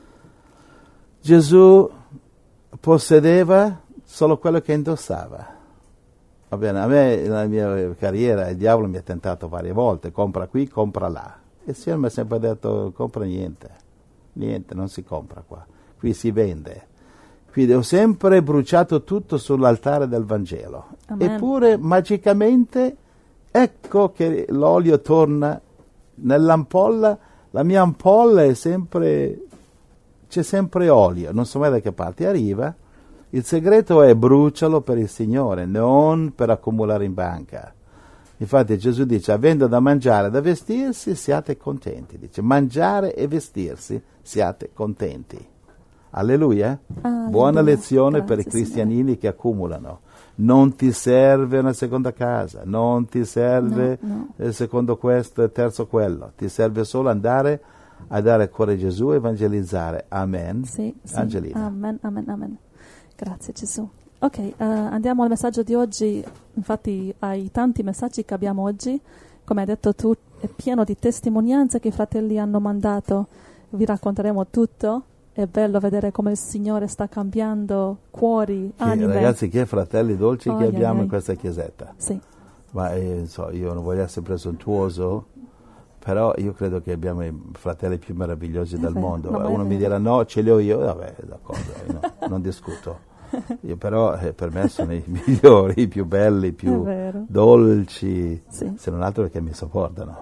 Gesù possedeva solo quello che indossava. Va bene, a me nella mia carriera il diavolo mi ha tentato varie volte, compra qui, compra là. E il Signore mi ha sempre detto, compra niente, niente, non si compra qua, qui si vende. Quindi ho sempre bruciato tutto sull'altare del Vangelo. Amen. Eppure magicamente ecco che l'olio torna nell'ampolla, la mia ampolla è sempre, c'è sempre olio, non so mai da che parte arriva. Il segreto è brucialo per il Signore, non per accumulare in banca. Infatti Gesù dice, avendo da mangiare e da vestirsi, siate contenti. Dice, mangiare e vestirsi, siate contenti. Alleluia. Alleluia. Buona lezione Grazie, per i cristianini Signore. che accumulano. Non ti serve una seconda casa, non ti serve No, no. il secondo questo e terzo quello. Ti serve solo andare a dare a cuore Gesù e evangelizzare. Amen. Sì, sì. Angelina. Amen, amen, amen. Grazie Gesù. Ok, uh, andiamo al messaggio di oggi. Infatti ai tanti messaggi che abbiamo oggi, come hai detto tu, è pieno di testimonianze che i fratelli hanno mandato. Vi racconteremo tutto. È bello vedere come il Signore sta cambiando cuori, Che, anime. ragazzi, che fratelli dolci Oh, che ai, abbiamo ai. in questa chiesetta. Sì, Ma eh, so, io non voglio essere presuntuoso, però io credo che abbiamo i fratelli più meravigliosi È del vero, mondo. no, ma è Uno mi vero. dirà no, ce li ho io, vabbè, d'accordo, io no, non discuto. Io però eh, per me sono i migliori, i più belli, i è più vero. dolci, Sì. se non altro perché mi sopportano.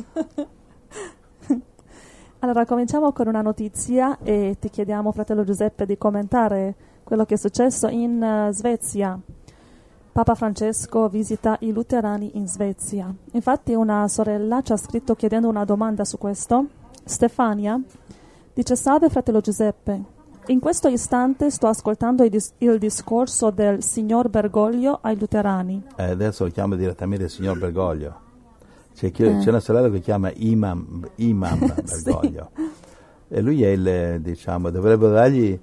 Allora, cominciamo con una notizia e ti chiediamo, fratello Giuseppe, di commentare quello che è successo in uh, Svezia. Papa Francesco visita i luterani in Svezia. Infatti una sorella ci ha scritto chiedendo una domanda su questo. Stefania dice: salve fratello Giuseppe, in questo istante sto ascoltando il, dis- il discorso del signor Bergoglio ai luterani. Eh, adesso lo chiamo direttamente il signor Bergoglio. C'è, chi- Eh. c'è una sorella che chiama Imam, Imam Sì. Bergoglio. E lui è il, eh, diciamo, dovrebbe dargli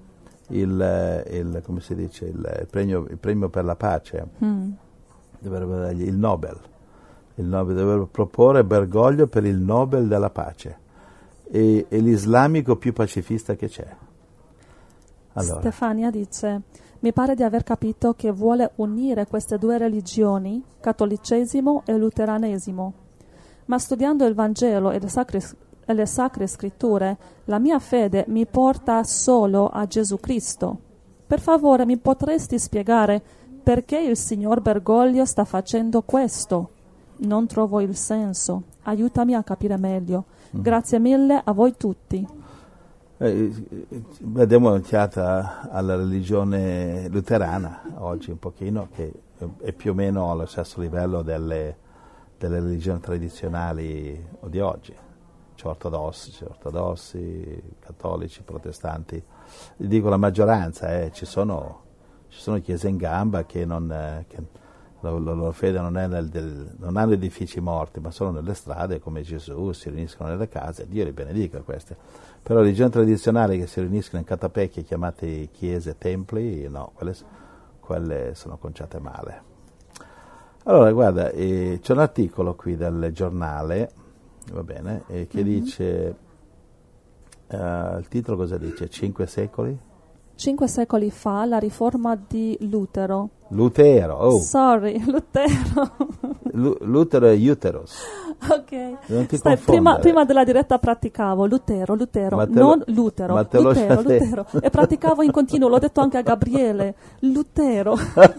il, il come si dice, il, il premio, il premio per la pace. Mm. Dovrebbe dargli il Nobel. Il Nobel dovrebbe proporre Bergoglio per il Nobel della pace. E, è l'islamico più pacifista che c'è. Allora, Stefania dice: mi pare di aver capito che vuole unire queste due religioni, cattolicesimo e luteranesimo. Ma studiando il Vangelo e le sacre, e le sacre scritture, la mia fede mi porta solo a Gesù Cristo. Per favore, mi potresti spiegare perché il signor Bergoglio sta facendo questo? Non trovo il senso. Aiutami a capire meglio. Grazie mille a voi tutti. eh, eh, diamo un'occhiata alla religione luterana oggi un pochino, che è, è più o meno allo stesso livello delle, delle religioni tradizionali di oggi. C'è ortodossi, c'è ortodossi, cattolici, protestanti. Dico la maggioranza, eh, ci sono, ci sono chiese in gamba che non... Eh, che la, la loro fede non, è nel, del, non hanno edifici morti, ma sono nelle strade come Gesù, si riuniscono nelle case, Dio li benedica queste. Però le religioni tradizionali che si riuniscono in catapecchie chiamate chiese, templi, no, quelle, quelle sono conciate male. Allora, guarda, eh, c'è un articolo qui del giornale, va bene, eh, che mm-hmm. dice, eh, il titolo cosa dice? Cinque secoli? Cinque secoli fa la riforma di Lutero. Lutero, oh. Sorry, Lutero. Lu- Lutero e Uterus. Ok. Non ti Stai, confondere. prima, prima della diretta praticavo Lutero, Lutero, Ma te lo- non Lutero, ma te lo Lutero, state- Lutero. E praticavo in continuo, l'ho detto anche a Gabriele, Lutero.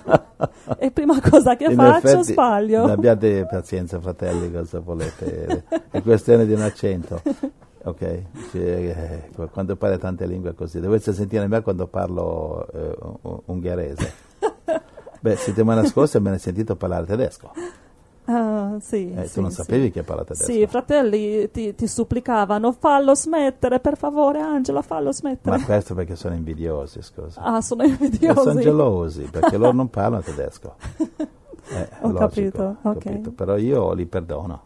E prima cosa che In faccio effetti, sbaglio. abbiate pazienza, fratelli, cosa volete? È questione di un accento. Ok, cioè, eh, quando parli tante lingue così, dovete sentire me quando parlo eh, ungherese. Beh, settimana scorsa me ne hai sentito parlare tedesco. Ah, sì, Eh, sì, tu non sì. sapevi che parla tedesco? Sì, i fratelli ti, ti supplicavano, fallo smettere, per favore Angela, fallo smettere. Ma questo perché sono invidiosi, scusa. Ah, sono E invidiosi. sono gelosi perché loro non parlano tedesco. Eh, Ho logico, capito, ho ok. capito. Però io li perdono.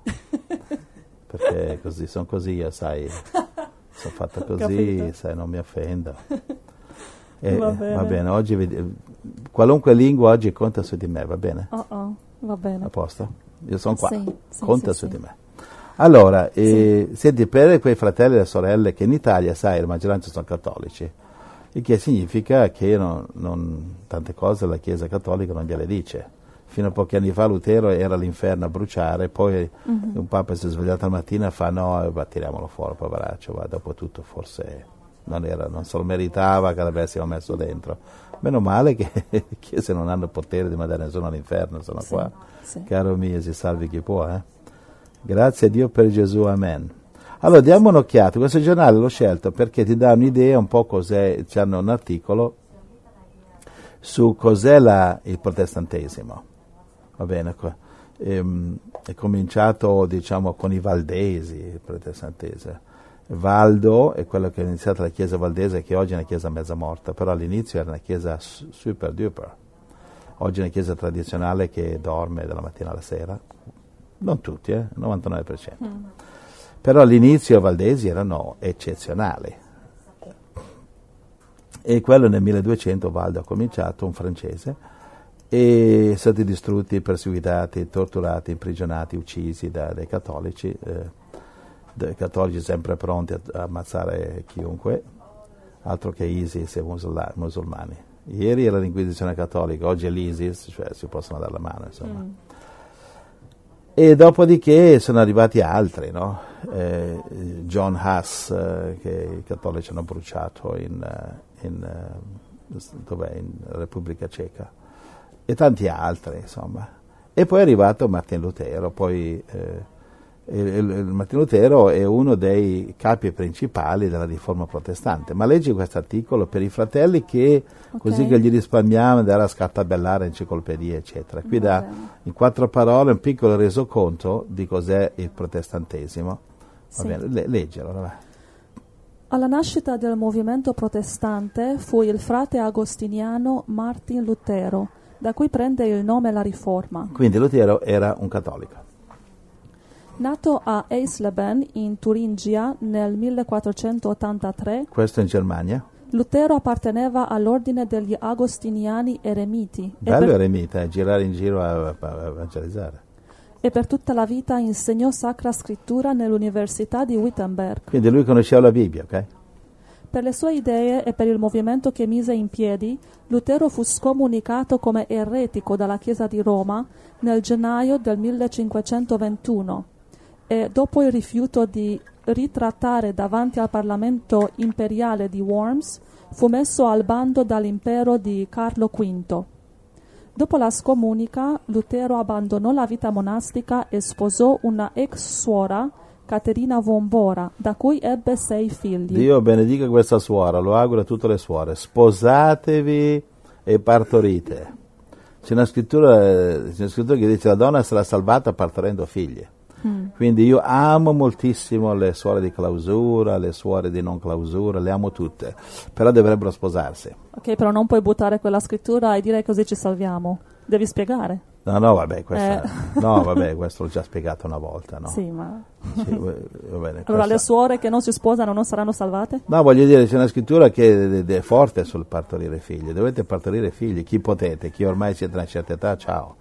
Perché così, sono così io, sai, sono fatta così, Capito. sai, non mi offendo. E, Va bene. va bene, oggi vedi- qualunque lingua oggi conta su di me, va bene? Oh, oh, va bene. A posto? Io sono qua, Sì, sì, conta sì, su sì. di me. Allora, eh, senti, per quei fratelli e le sorelle che in Italia, sai, la maggioranza sono cattolici, il che significa che non, non- tante cose la Chiesa Cattolica non gliele dice. Fino a pochi anni fa Lutero era all'inferno a bruciare, poi Mhm. un papa si è svegliato la mattina e fa no, ma tiriamolo fuori, poveraccio, ma dopo tutto forse non, era, non se lo meritava che l'avessimo messo dentro. Meno male che le chiese non hanno potere di mandare nessuno all'inferno, sono Sì, qua. sì. Caro mio, si salvi chi può, eh. Grazie a Dio per Gesù, amen. Allora, diamo un'occhiata. Questo giornale l'ho scelto perché ti dà un'idea un po' cos'è, c'hanno un articolo su cos'è la, il protestantesimo. Va bene, qua. ehm, è cominciato, diciamo, con i valdesi, il protestantese. Valdo è quello che ha iniziato la chiesa valdese, che oggi è una chiesa mezza morta, però all'inizio era una chiesa super duper. Oggi è una chiesa tradizionale che dorme dalla mattina alla sera, non tutti, eh, il novantanove per cento. Mm. Però all'inizio i valdesi erano eccezionali. E quello nel milleduecento Valdo ha cominciato, un francese, e sono stati distrutti, perseguitati, torturati, imprigionati, uccisi da, dai cattolici, eh, dei cattolici sempre pronti a, a ammazzare chiunque, altro che ISIS e musulmani. musulmani. Ieri era l'Inquisizione cattolica, oggi è l'ISIS, cioè si possono dare la mano, insomma. Mm. E dopodiché sono arrivati altri, no? Eh, John Huss, eh, che i cattolici hanno bruciato in, in, in, dov'è? In Repubblica Ceca, e tanti altri, insomma. E poi è arrivato Martin Lutero, poi eh, il, il Martin Lutero è uno dei capi principali della riforma protestante. Ma leggi questo articolo per i fratelli, che okay. così che gli risparmiamo andare a scartabellare enciclopedie, eccetera. Qui da, in quattro parole, un piccolo resoconto di cos'è il protestantesimo. Va sì. bene, le, leggilo. Vabbè. Alla nascita del movimento protestante fu il frate agostiniano Martin Lutero, da cui prende il nome la riforma. Quindi Lutero era un cattolico. Nato a Eisleben in Turingia nel millequattrocentottantatré, questo in Germania, Lutero apparteneva all'ordine degli agostiniani eremiti. Bello e per, eremita, eh, girare in giro a, a, a evangelizzare. E per tutta la vita insegnò Sacra Scrittura nell'Università di Wittenberg. Quindi lui conosceva la Bibbia, ok? Per le sue idee e per il movimento che mise in piedi, Lutero fu scomunicato come eretico dalla Chiesa di Roma nel gennaio del millecinquecentoventuno. E dopo il rifiuto di ritrattare davanti al Parlamento imperiale di Worms, fu messo al bando dall'impero di Carlo quinto. Dopo la scomunica, Lutero abbandonò la vita monastica e sposò una ex suora, Caterina von Bora, da cui ebbe sei figli. Dio benedica questa suora, lo auguro a tutte le suore. Sposatevi e partorite. C'è una scrittura, c'è una scrittura che dice: la donna sarà salvata partorendo figli. Mm. Quindi io amo moltissimo le suore di clausura, le suore di non clausura, le amo tutte, però dovrebbero sposarsi. Ok, però non puoi buttare quella scrittura e dire così ci salviamo. Devi spiegare. No, no, vabbè, questa, eh. no, vabbè, questo l'ho già spiegato una volta, no? Sì, ma... Sì, va bene, allora questa... le suore che non si sposano non saranno salvate? No, voglio dire, c'è una scrittura che è, è forte sul partorire figli. Dovete partorire figli, chi potete, chi ormai siete a una certa età, ciao.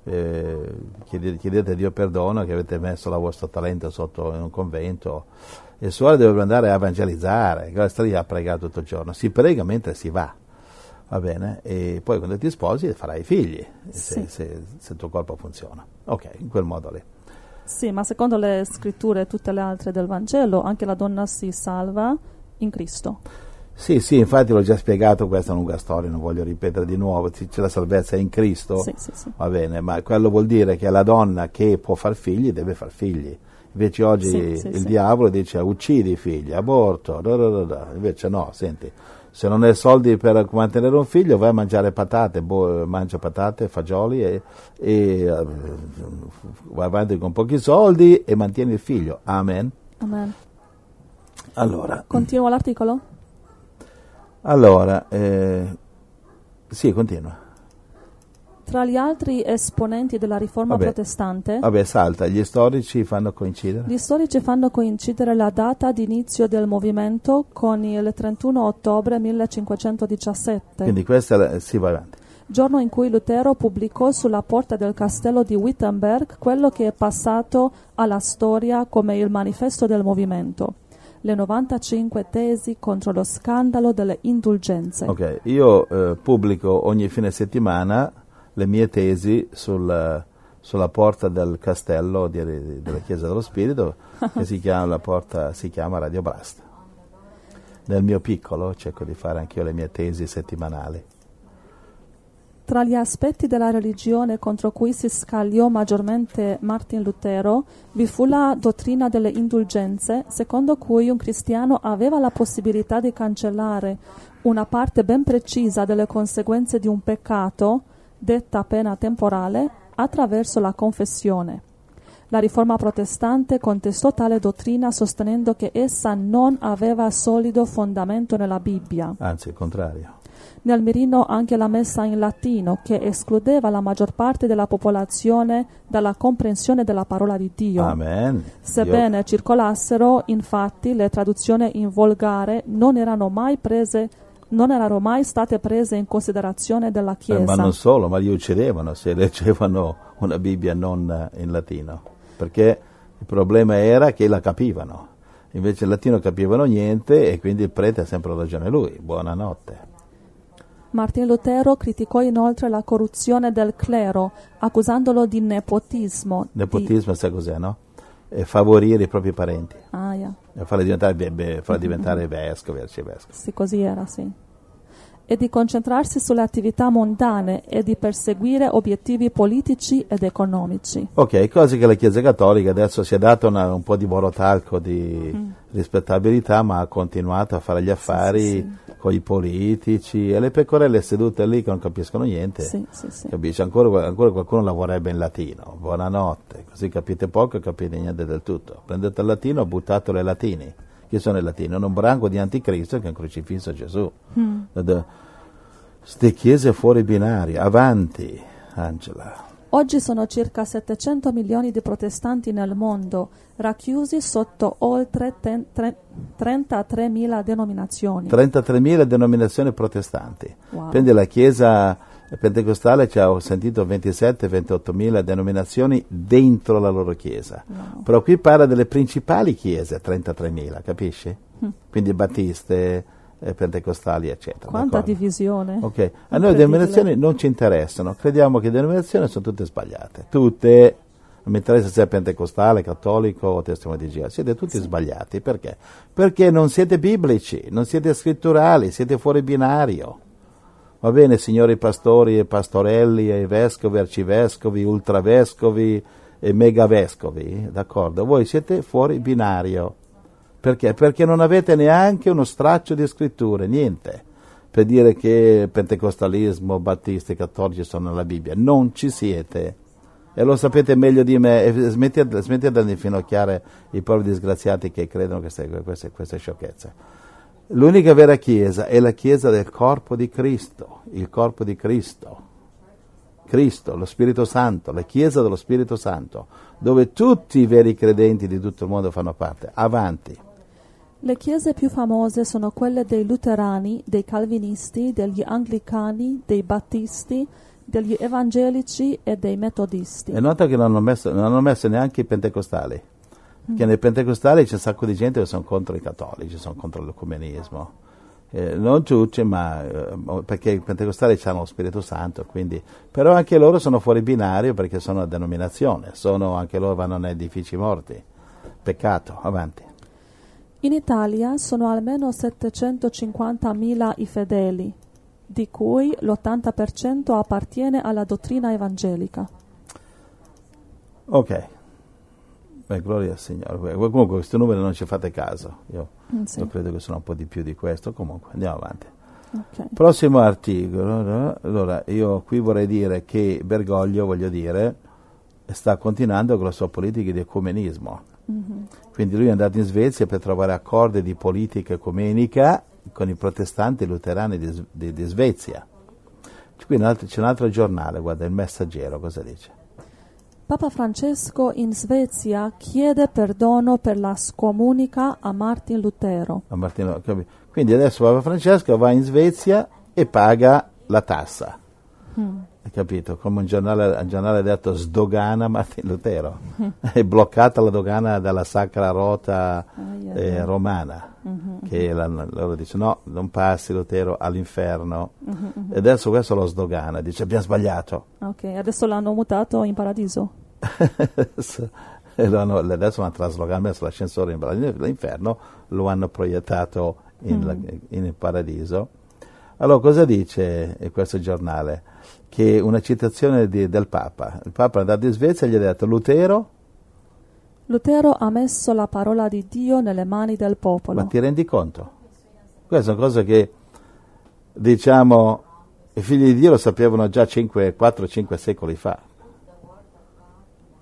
Eh, chiedete, chiedete a Dio perdono che avete messo il vostro talento sotto in un convento. E suore deve andare a evangelizzare, sta lì a pregare tutto il giorno. Si prega mentre si va, va bene? E poi quando ti sposi farai figli, se, sì. se, se il tuo corpo funziona. Ok, in quel modo lì. Sì, ma secondo le scritture e tutte le altre del Vangelo, anche la donna si salva in Cristo. Sì, sì, infatti l'ho già spiegato, questa è una lunga storia, non voglio ripetere di nuovo, c'è la salvezza in Cristo, sì, sì, sì. Va bene, ma quello vuol dire che la donna che può far figli deve far figli. Invece oggi sì, sì, il sì. diavolo dice uccidi i figli, aborto, da, da, da, da. Invece no, senti, se non hai soldi per mantenere un figlio vai a mangiare patate, bo- mangia patate, fagioli e, e uh, vai avanti con pochi soldi e mantieni il figlio. Amen. Amen. Allora. Continua l'articolo? Allora, eh, sì, continua. Tra gli altri esponenti della riforma vabbè, protestante... Vabbè, salta, gli storici fanno coincidere? Gli storici fanno coincidere la data di inizio del movimento con il trentuno ottobre millecinquecentodiciassette. Quindi questa, è, sì, vai avanti. Giorno in cui Lutero pubblicò sulla porta del castello di Wittenberg quello che è passato alla storia come il manifesto del movimento. Le novantacinque tesi contro lo scandalo delle indulgenze. Ok, io eh, pubblico ogni fine settimana le mie tesi sul, sulla porta del castello di, di, della Chiesa dello Spirito, che si chiama, la porta si chiama Radio Blast. Nel mio piccolo cerco di fare anch'io le mie tesi settimanali. Tra gli aspetti della religione contro cui si scagliò maggiormente Martin Lutero vi fu la dottrina delle indulgenze, secondo cui un cristiano aveva la possibilità di cancellare una parte ben precisa delle conseguenze di un peccato, detta pena temporale, attraverso la confessione. La riforma protestante contestò tale dottrina sostenendo che essa non aveva solido fondamento nella Bibbia. Anzi, il contrario. Nel mirino anche la messa in latino, che escludeva la maggior parte della popolazione dalla comprensione della parola di Dio. Amen. Sebbene Io... circolassero, infatti, le traduzioni in volgare non erano mai prese non erano mai state prese in considerazione dalla Chiesa. Eh, ma non solo, ma li uccidevano se leggevano una Bibbia non in latino, perché il problema era che la capivano, invece in latino capivano niente e quindi il prete ha sempre ragione lui. Buonanotte. Martin Lutero criticò inoltre la corruzione del clero, accusandolo di nepotismo. Nepotismo, di... sai cos'è, no? E favorire i propri parenti. Ah, yeah. E farli diventare, be- be- farli diventare vescovi, arcivescovi. Sì, così era, sì. E di concentrarsi sulle attività mondane e di perseguire obiettivi politici ed economici. Ok, cose che la Chiesa Cattolica adesso si è data una, un po' di borotalco di mm. rispettabilità, ma ha continuato a fare gli affari sì, sì, sì. con i politici e le pecorelle sedute lì che non capiscono niente. Sì, sì, sì. Capisci? Ancora, ancora qualcuno lavorerebbe in latino. Buonanotte, così capite poco e capite niente del tutto. Prendete il latino, buttatelo ai latini. Chi sono i latini? Un branco di anticristo che ha crocifisso Gesù. Mm. Ste chiese fuori binario, avanti, Angela. Oggi sono circa settecento milioni di protestanti nel mondo, racchiusi sotto oltre ten, tre, trentatremila denominazioni. trentatremila denominazioni protestanti. Wow. Quindi la Chiesa pentecostale ci ha sentito ventisette ventottomila denominazioni dentro la loro Chiesa. Wow. Però qui parla delle principali chiese, trentatremila, capisci? Mm. Quindi battiste, eh, pentecostali, eccetera. Quanta d'accordo? divisione. Ok, a noi le denominazioni non ci interessano, crediamo che le denominazioni sono tutte sbagliate, tutte, non mi interessa se è pentecostale, cattolico o testimone di Gesù, siete tutti sì. sbagliati, perché? Perché non siete biblici, non siete scritturali, siete fuori binario. Va bene, signori pastori e pastorelli e vescovi, arcivescovi, ultravescovi e megavescovi, d'accordo? Voi siete fuori binario. Perché? Perché non avete neanche uno straccio di scritture, niente, per dire che pentecostalismo, battisti, cattolici sono nella Bibbia. Non ci siete. E lo sapete meglio di me. E smettete, smettete di infinocchiare i poveri disgraziati che credono queste, queste, queste sciocchezze. L'unica vera Chiesa è la Chiesa del corpo di Cristo, il corpo di Cristo, Cristo, lo Spirito Santo, la Chiesa dello Spirito Santo, dove tutti i veri credenti di tutto il mondo fanno parte. Avanti. Le chiese più famose sono quelle dei luterani, dei calvinisti, degli anglicani, dei battisti, degli evangelici e dei metodisti. E nota che non hanno messo, non hanno messo neanche i pentecostali. Che nei pentecostali c'è un sacco di gente che sono contro i cattolici, sono contro l'ecumenismo. Eh, non tutti, ma eh, perché i pentecostali hanno lo Spirito Santo, quindi, però anche loro sono fuori binario perché sono una denominazione, sono, anche loro vanno nei edifici morti. Peccato, avanti. In Italia sono almeno settecentocinquantamila i fedeli, di cui l'ottanta per cento appartiene alla dottrina evangelica. Ok. Beh, gloria al Signore. Comunque questi numeri non ci fate caso, io, mm, sì. io credo che sono un po' di più di questo, comunque andiamo avanti. Okay. Prossimo articolo. Allora, io qui vorrei dire che Bergoglio, voglio dire, sta continuando con la sua politica di ecumenismo. Mm-hmm. Quindi lui è andato in Svezia per trovare accordi di politica ecumenica con i protestanti luterani di, di, di Svezia. Qui c'è un altro giornale, guarda, il Messaggero, cosa dice? Papa Francesco in Svezia chiede perdono per la scomunica a Martin Lutero. A Martino, quindi adesso Papa Francesco va in Svezia e paga la tassa. Mm. Hai capito? Come un giornale, un giornale ha detto sdogana Martin Lutero. Mm. È bloccata la dogana dalla Sacra Rota ah, yeah, eh, yeah. romana. Mm-hmm, che la, loro dicono no, non passi Lutero all'inferno. Mm-hmm, mm-hmm. E adesso questo lo sdogana, dice abbiamo sbagliato. Ok, adesso l'hanno mutato in paradiso. e lo hanno, adesso l'hanno traslocato, messo l'ascensore in, all'inferno, lo hanno proiettato in, mm. la, in paradiso. Allora cosa dice questo giornale? Che una citazione di, del Papa, il Papa è andato in Svezia e gli ha detto Lutero Lutero ha messo la parola di Dio nelle mani del popolo. Ma ti rendi conto? Questa è una cosa che diciamo i figli di Dio lo sapevano già quattro cinque secoli fa.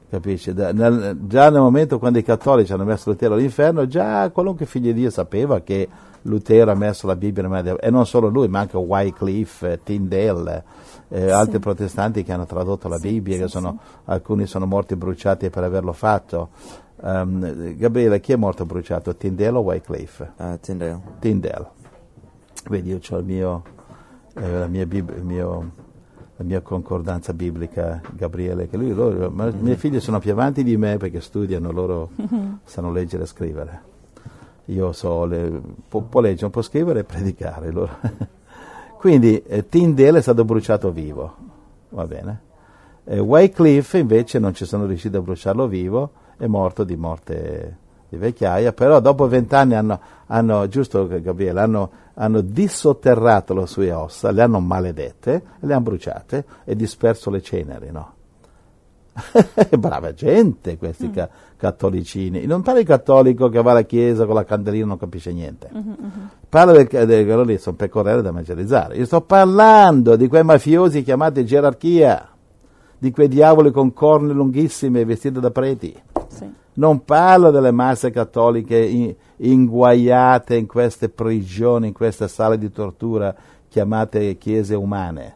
capisci? Da, nel, già nel momento quando i cattolici hanno messo Lutero all'inferno, già qualunque figlio di Dio sapeva che Lutero ha messo la Bibbia in mano, e non solo lui, ma anche Wycliffe, Tyndale, eh, sì. altri protestanti che hanno tradotto la Bibbia, sì, che sono, sì. alcuni sono morti bruciati per averlo fatto. Um, Gabriele, chi è morto bruciato? Tyndale o Wycliffe? Uh, Tyndale. Tyndale. Vedi, io ho il mio, eh, la mia Bibbia, il mio, la mia concordanza biblica, Gabriele, che lui, loro, ma i miei figli sono più avanti di me perché studiano, loro mm-hmm. sanno leggere e scrivere. Io so, le, può, può leggere, non può scrivere e predicare. Loro. Quindi eh, Tyndale è stato bruciato vivo, va bene. Eh, Wycliffe invece non ci sono riusciti a bruciarlo vivo, è morto di morte di vecchiaia, però dopo vent'anni hanno, hanno, giusto Gabriele, hanno, hanno dissotterrato le sue ossa, le hanno maledette, e le hanno bruciate e disperso le ceneri, no? Brava gente questi mm. ca- cattolicini. Non parli cattolico che va alla chiesa con la candelina e non capisce niente. Mm-hmm. Parla del, del, del lì sono pecorelle da evangelizzare. Io sto parlando di quei mafiosi chiamati gerarchia, di quei diavoli con corna lunghissime vestiti da preti. Sì. Non parlo delle masse cattoliche in, inguaiate in queste prigioni, in queste sale di tortura chiamate chiese umane.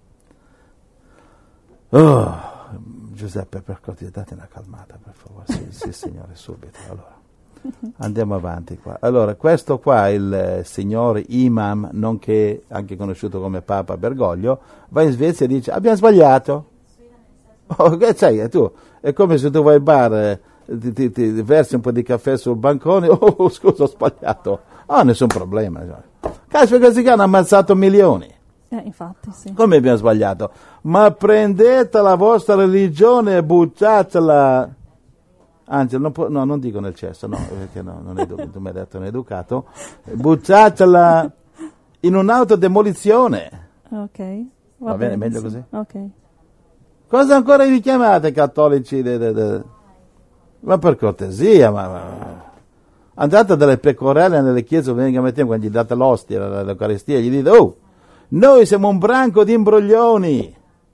Oh, Giuseppe, per cortesia, date una calmata, per favore. Sì, sì, signore, subito. Allora, andiamo avanti qua. Allora, questo qua, il eh, signor Imam, nonché anche conosciuto come Papa Bergoglio, va in Svezia e dice, abbiamo sbagliato. Oh, che sai, tu, è come se tu vai al bar, eh, ti, ti, ti versi un po' di caffè sul bancone, oh, scusa, ho sbagliato. Ah, oh, nessun problema. Caspita, questi che hanno ammazzato milioni. Eh, infatti, sì. Come abbiamo sbagliato? Ma prendete la vostra religione e buttatela. Anzi, non, può, no, non dico nel cesso, no, perché no, non è edu- tu mi hai detto non è educato. Buttatela in un'autodemolizione. Ok. Va, Va bene, bene, meglio sì. così? Ok. Cosa ancora vi chiamate cattolici? De, de, de? Ma per cortesia, ma, ma andate dalle pecorelle nelle chiese, quando gli date l'ostia, l'Eucaristia, gli dite, oh, noi siamo un branco di imbroglioni,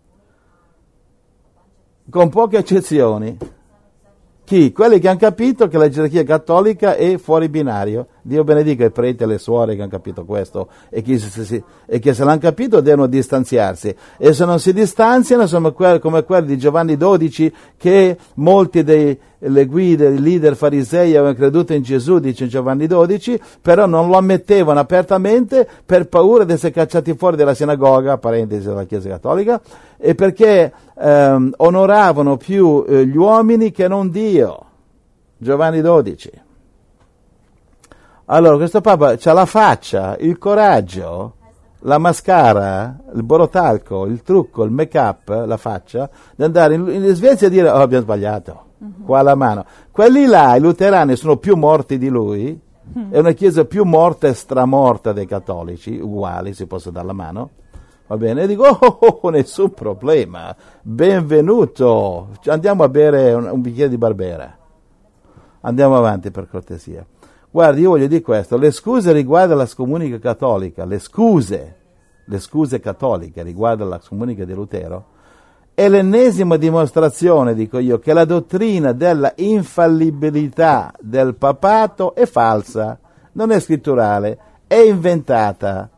con poche eccezioni. Chi? Quelli che hanno capito che la gerarchia cattolica è fuori binario. Dio benedica i preti e le suore che hanno capito questo e che, se, e che se l'hanno capito devono distanziarsi. E se non si distanziano sono que- come quelli di Giovanni dodici, che molti dei le guide, i leader farisei avevano creduto in Gesù, dice Giovanni dodici, però non lo ammettevano apertamente per paura di essere cacciati fuori dalla sinagoga, parentesi della Chiesa Cattolica, e perché ehm, onoravano più eh, gli uomini che non Dio. Giovanni dodici. Allora, questo Papa c'ha la faccia, il coraggio, la mascara, il borotalco, il trucco, il make-up, la faccia, di andare in, in Svezia e dire, oh, abbiamo sbagliato. Uh-huh. Qua la mano. Quelli là, i luterani, sono più morti di lui, uh-huh. È una chiesa più morta e stramorta dei cattolici, uguali, si possono dare la mano, va bene? E dico, oh, oh, oh, nessun problema, benvenuto, andiamo a bere un, un bicchiere di Barbera, andiamo avanti per cortesia. Guardi, io voglio dire questo, le scuse riguardano la scomunica cattolica, le scuse, le scuse cattoliche riguardano la scomunica di Lutero, è l'ennesima dimostrazione, dico io, che la dottrina della infallibilità del papato è falsa, non è scritturale, è inventata.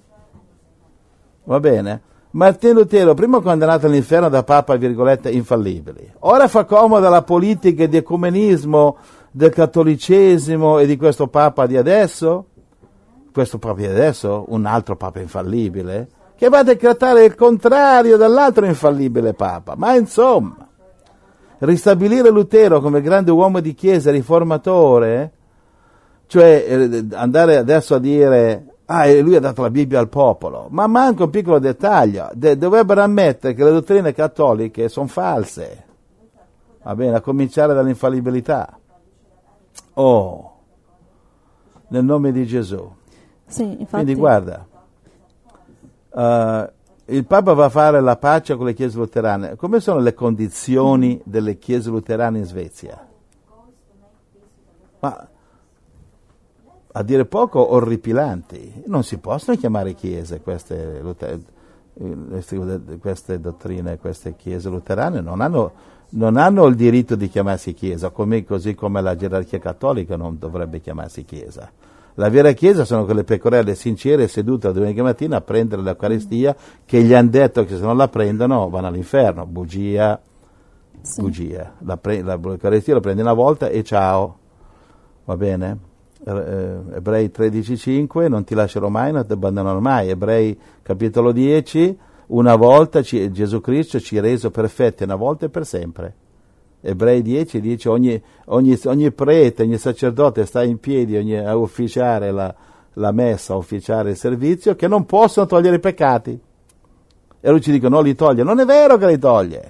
Va bene? Martino Lutero, prima condannato all'inferno da papa, virgolette, infallibili. Ora fa comoda la politica di ecumenismo del cattolicesimo e di questo papa di adesso, questo papa di adesso, un altro papa infallibile, che va a decretare il contrario dall'altro infallibile papa. Ma insomma, ristabilire Lutero come grande uomo di chiesa riformatore, cioè eh, andare adesso a dire, ah, lui ha dato la Bibbia al popolo, ma manca un piccolo dettaglio, De- dovrebbero ammettere che le dottrine cattoliche sono false, va bene, a cominciare dall'infallibilità. Oh, nel nome di Gesù. Sì, infatti. Quindi guarda, uh, il Papa va a fare la pace con le chiese luterane. Come sono le condizioni delle chiese luterane in Svezia? Ma a dire poco orripilanti. Non si possono chiamare chiese queste, queste dottrine, queste chiese luterane non hanno, non hanno il diritto di chiamarsi Chiesa, come, così come la gerarchia cattolica non dovrebbe chiamarsi Chiesa. La vera Chiesa sono quelle pecorelle sincere sedute la domenica mattina a prendere l'Eucaristia, che gli hanno detto che se non la prendono vanno all'inferno. Bugia, Sì. bugia. La pre- la- L'Eucaristia la prendi una volta e ciao, va bene? Eh, Ebrei tredici cinque, non ti lascerò mai, non ti abbandonerò mai. Ebrei capitolo dieci, una volta ci, Gesù Cristo ci ha reso perfetti, una volta e per sempre. Ebrei dieci dice ogni, ogni, ogni prete, ogni sacerdote sta in piedi ogni, a ufficiare la, la messa, a ufficiare il servizio, che non possono togliere i peccati. E lui ci dice no, li toglie. Non è vero che li toglie,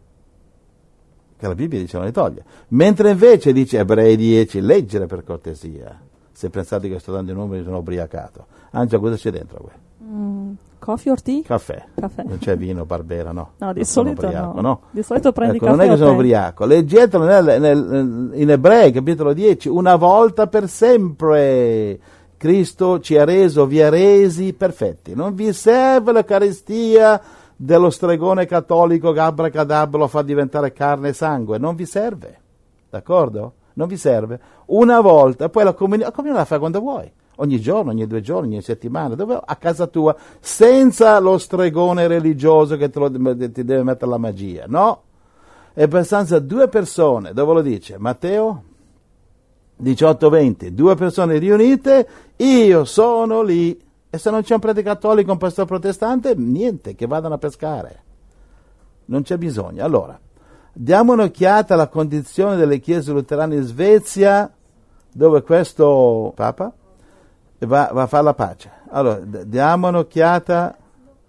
che la Bibbia dice non li toglie. Mentre invece dice Ebrei dieci, leggere per cortesia. Se pensate che sto dando i numeri sono ubriacato. Angela, cosa c'è dentro qui? Mm, coffee or tea? Caffè. Caffè. Non c'è vino, Barbera, no. No, di Non sono solito ubriaco, no. no. Di solito prendi Ecco, caffè non è che o sono tè. ubriaco. Leggetelo nel, nel, in Ebrei, capitolo dieci, una volta per sempre. Cristo ci ha reso, vi ha resi perfetti. Non vi serve l'Eucaristia dello stregone cattolico che abracadabra lo fa diventare carne e sangue. Non vi serve, d'accordo? Non vi serve. Una volta, poi la comunione, la comunione la fai quando vuoi. Ogni giorno, ogni due giorni, ogni settimana, dove? A casa tua, senza lo stregone religioso che te lo, ti deve mettere la magia, no? È abbastanza due persone, dove lo dice? Matteo diciotto venti, due persone riunite, io sono lì. E se non c'è un prete cattolico, un pastore protestante, niente, che vadano a pescare. Non c'è bisogno. Allora, diamo un'occhiata alla condizione delle chiese luterane in Svezia, dove questo Papa Va, va a fare la pace. Allora, d- diamo un'occhiata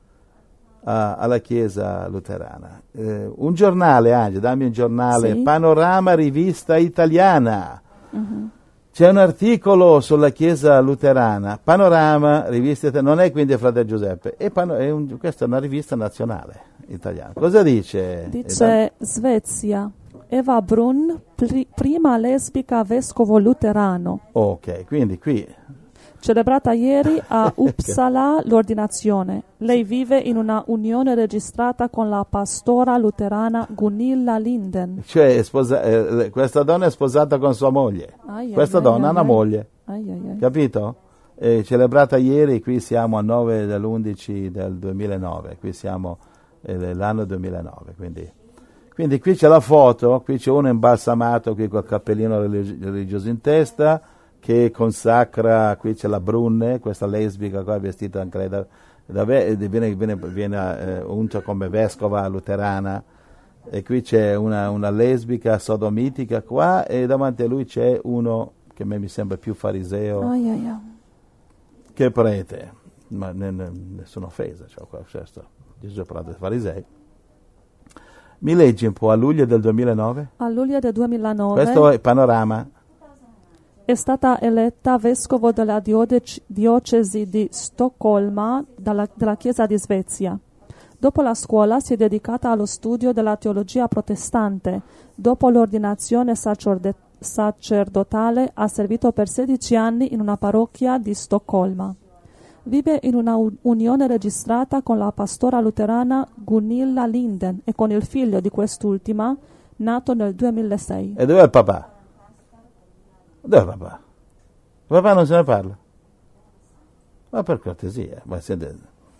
a, alla Chiesa luterana. Eh, un giornale, Angela, dammi un giornale, Sì. Panorama Rivista Italiana. Mhm. C'è un articolo sulla Chiesa luterana, Panorama Rivista Italiana, non è quindi Frate Giuseppe, è pano- è un, questa è una rivista nazionale italiana. Cosa dice? Dice Svezia, Eva Brunn, pri- prima lesbica vescovo luterano. Ok, quindi qui Celebrata ieri a Uppsala l'ordinazione. Lei vive in una unione registrata con la pastora luterana Gunilla Linden. cioè, è sposa- eh, questa donna è sposata con sua moglie. Ai, Questa ai, donna ai, ha una ai. moglie. Ai, ai, ai. Capito? È celebrata ieri, qui siamo a nove dell'undici del duemilanove, qui siamo eh, l'anno duemilanove, quindi, quindi qui c'è la foto, qui c'è uno imbalsamato qui col cappellino religi- religioso in testa, che consacra, qui c'è la Brunne, questa lesbica qua vestita anche lei da, da ve- viene, viene, viene eh, unta come vescova luterana, e qui c'è una, una lesbica sodomitica qua, e davanti a lui c'è uno che a me mi sembra più fariseo Ai, ai, ai. che prete, ma ne, ne, nessuna offesa, cioè, qua, certo, Gesù ha parlato dei farisei. Mi leggi un po' a luglio del duemilanove? A luglio del duemilanove Questo è Panorama. è stata eletta vescovo della diodec- diocesi di Stoccolma dalla, della Chiesa di Svezia. Dopo la scuola si è dedicata allo studio della teologia protestante. Dopo l'ordinazione sacerde- sacerdotale ha servito per sedici anni in una parrocchia di Stoccolma. Vive in una u- unione registrata con la pastora luterana Gunilla Linden e con il figlio di quest'ultima, nato nel duemilasei. E dov'è il papà? Dov'è il papà? Il papà non se ne parla. Ma per cortesia, ma siete...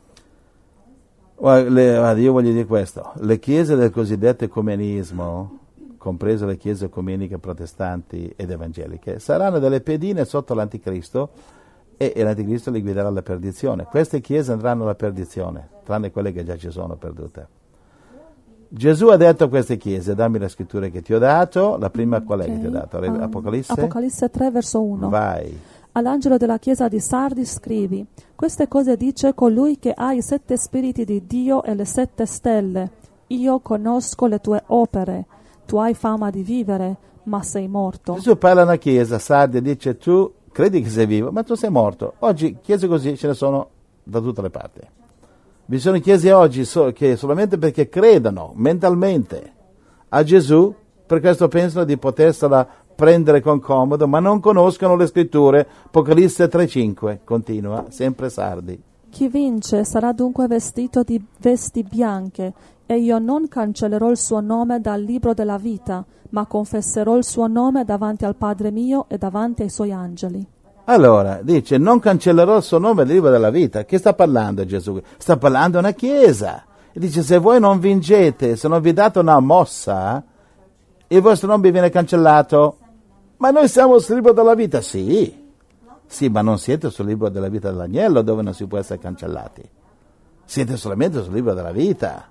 Guarda, le- guarda, io voglio dire questo, le chiese del cosiddetto ecumenismo, comprese le chiese ecumeniche protestanti ed evangeliche, saranno delle pedine sotto l'anticristo, e, e l'anticristo li guiderà alla perdizione. Queste chiese andranno alla perdizione, tranne quelle che già ci sono perdute. Gesù ha detto a queste chiese, dammi la scrittura che ti ho dato, la prima qual è che ti ho dato? Um, Apocalisse? Apocalisse tre verso uno. Vai. All'angelo della chiesa di Sardi scrivi: queste cose dice colui che ha i sette spiriti di Dio e le sette stelle. Io conosco le tue opere. Tu hai fama di vivere, ma sei morto. Gesù parla a una chiesa, Sardi, e dice tu credi che sei vivo, ma tu sei morto. Oggi chiese così ce ne sono da tutte le parti. Vi sono chiese oggi so, che solamente perché credono mentalmente a Gesù, per questo pensano di potersela prendere con comodo, ma non conoscono le scritture. Apocalisse tre cinque, continua, sempre Sardi. Chi vince sarà dunque vestito di vesti bianche, e io non cancellerò il suo nome dal libro della vita, ma confesserò il suo nome davanti al Padre mio e davanti ai suoi angeli. Allora, dice, non cancellerò il suo nome dal libro della vita. Che sta parlando Gesù? Sta parlando una chiesa. E dice, se voi non vincete, se non vi date una mossa, il vostro nome viene cancellato. Ma noi siamo sul libro della vita? Sì. Sì, ma non siete sul libro della vita dell'agnello, dove non si può essere cancellati. Siete solamente sul libro della vita.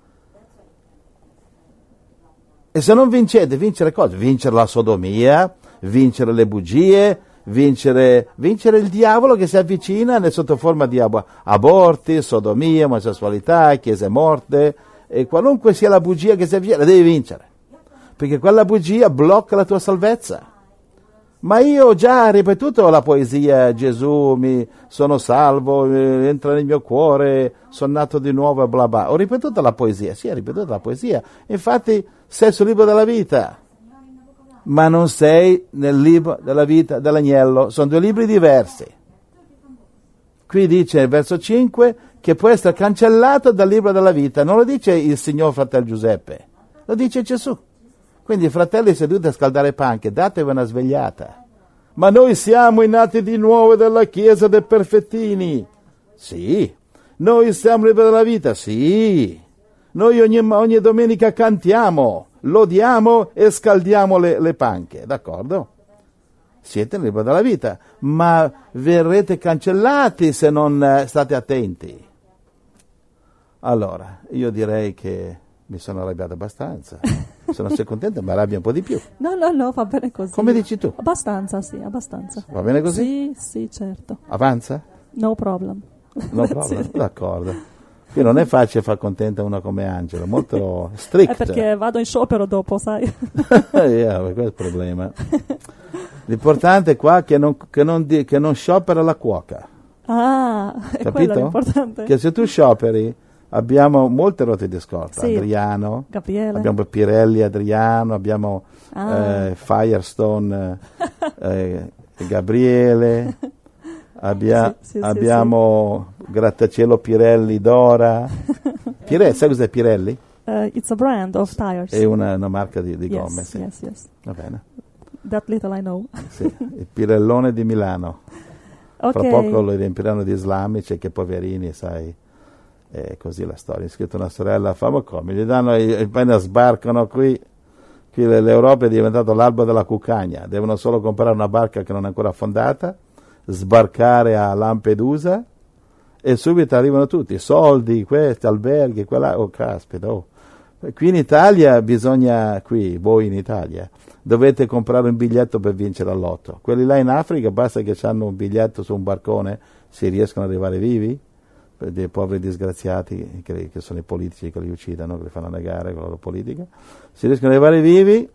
E se non vincete, vincere cosa? Vincere la sodomia, vincere le bugie, vincere, vincere il diavolo che si avvicina sotto forma di ab- aborti, sodomia, omosessualità, chiese morte, e qualunque sia la bugia che si avvicina, la devi vincere. Perché quella bugia blocca la tua salvezza. Ma io ho già ripetuto la poesia, Gesù, mi sono salvo, entra nel mio cuore, sono nato di nuovo, bla bla. Ho ripetuto la poesia, sì, ho ripetuto la poesia. Infatti sei sul libro della vita, ma non sei nel libro della vita dell'agnello. Sono due libri diversi. Qui dice nel verso cinque che può essere cancellato dal libro della vita. Non lo dice il signor fratello Giuseppe, lo dice Gesù. Quindi fratelli seduti a scaldare panche, datevi una svegliata. Ma noi siamo i nati di nuovo della Chiesa dei perfettini. Sì. Noi siamo nel libro della vita. Sì. Noi ogni, ogni domenica cantiamo, lodiamo e scaldiamo le, le panche, d'accordo? Siete nel libro della vita, ma verrete cancellati se non eh, state attenti. Allora, io direi che mi sono arrabbiato abbastanza. Se non sei contenta mi arrabbio un po' di più. No, no, no, va bene così. Come dici tu? Abbastanza, sì, abbastanza. Va bene così? Sì, sì, certo. Avanza? No problem. No problem, sì. D'accordo. Qui non è facile far contenta una come Angelo, molto stricta. È perché vado in sciopero dopo, sai? yeah, questo è il problema. L'importante qua è che non, che non, di, che non sciopera la cuoca. Ah, è capito? quello l'importante. Che se tu scioperi, abbiamo molte rotte di scorta. Sì. Adriano, Gabriele. abbiamo Pirelli, Adriano, abbiamo Ah. eh, Firestone, eh, Gabriele, abbia, Sì, sì, sì, abbiamo Grattacielo Pirelli Dora. Pirelli, sai cos'è Pirelli? Uh, it's a brand of tires. È una, una marca di, di yes, gomme, sì. yes, yes. Va bene. That little I know. Sì, il Pirellone di Milano. Ok. Fra poco lo riempiranno di islamici, che poverini, sai, è così la storia. È scritto una sorella, famo come, gli danno, appena sbarcano qui, qui l'Europa è diventato l'alba della cuccagna, devono solo comprare una barca che non è ancora affondata, sbarcare a Lampedusa e subito arrivano tutti, soldi, questi, alberghi, quella, oh caspita, oh. Qui in Italia bisogna, qui, voi in Italia, dovete comprare un biglietto per vincere all'otto. Quelli là in Africa basta che hanno un biglietto su un barcone, si riescono ad arrivare vivi, dei poveri disgraziati che, che sono i politici che li uccidono, che li fanno negare con la loro politica, si riescono ad arrivare vivi,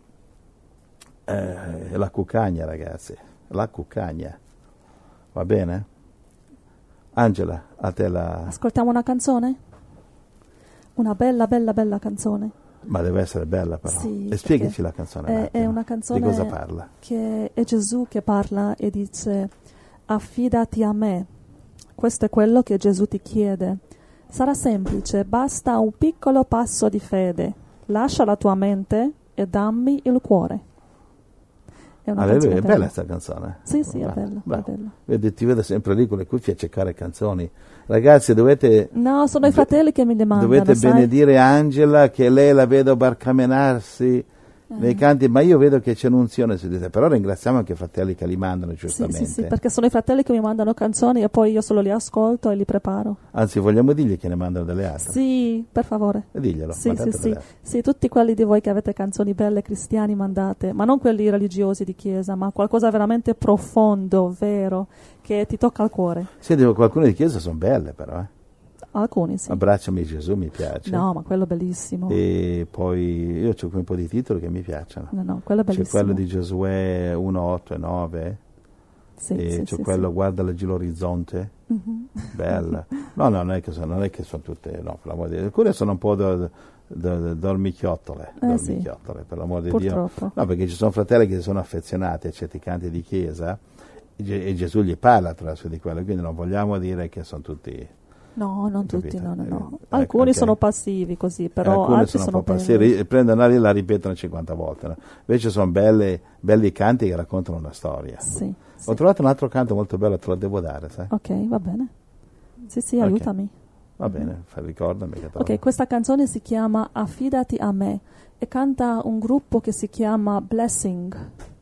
eh, è la cuccagna ragazzi, la cuccagna, va bene? Angela, a te la... Ascoltiamo una canzone? Una bella, bella, bella canzone. Ma deve essere bella però. Sì, e spiegaci perché la canzone. È, un è attimo. una canzone Di cosa parla? che è Gesù che parla e dice: affidati a me. Questo è quello che Gesù ti chiede. Sarà semplice, basta un piccolo passo di fede. Lascia la tua mente e dammi il cuore. È una Alleluia, canzone è bella questa canzone. Sì, sì, è Bravo, bella, è bravo. bella. Vedi, ti vedo sempre lì con le cuffie a cercare canzoni. Ragazzi, dovete... No, sono i fratelli che mi demandano, Dovete sai? benedire Angela, che lei la vedo barcamenarsi nei Eh. canti, ma io vedo che c'è un'unzione su di te. Però ringraziamo anche i fratelli che li mandano, Sì, giustamente. sì, sì, perché sono i fratelli che mi mandano canzoni e poi io solo li ascolto e li preparo. Anzi, vogliamo dirgli che ne mandano delle altre. Sì, per favore. E diglielo, Sì, mandate sì, sì. delle altre. Sì, tutti quelli di voi che avete canzoni belle cristiani mandate, ma non quelli religiosi di chiesa, ma qualcosa veramente profondo, vero, che ti tocca al cuore. Senti, qualcune di chiesa sono belle però, eh. Alcuni sì. Abbracciami Gesù mi piace. No, ma quello è bellissimo. E poi io ho un po' di titoli che mi piacciono. No, no, quello è C'è bellissimo. quello di Giosuè uno, otto e nove. Sì, E sì, c'è sì, quello sì. guarda laggiù l'orizzonte. Mhm. Bella. No, no, non è che sono, non è che sono tutte, no, per l'amore di Dio. Alcune sono un po' do, do, do, dormicchiottole, Eh, dormicchiottole, per l'amore di Dio. Purtroppo. No, perché ci sono fratelli che sono affezionati a certi canti di chiesa e Gesù gli parla attraverso di quello, quindi non vogliamo dire che sono tutti... No, non capito? tutti, no, no, no. Eh, Alcuni ecco, okay. sono passivi così, però alcuni altri sono sono un po' belli. passivi, prendono la e la ripetono cinquanta volte, no? Invece sono belle, belli canti che raccontano una storia. Sì, sì. Ho trovato un altro canto molto bello, te lo devo dare, sai? Ok, va bene. Sì, sì, Ok. aiutami. Va bene, fa- ricordami che trovo. Ok, questa canzone si chiama Affidati a me e canta un gruppo che si chiama Blessing.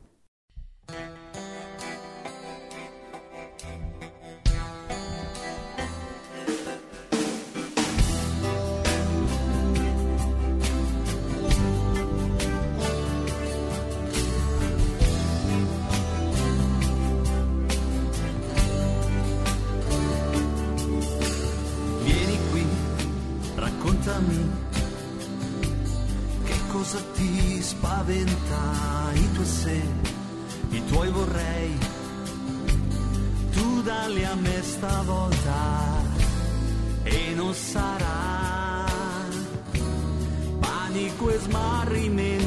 Vieni qui, raccontami che cosa ti spaventa, i tuoi se, i tuoi vorrei, tu dalli a me stavolta e non sarà panico e smarrimento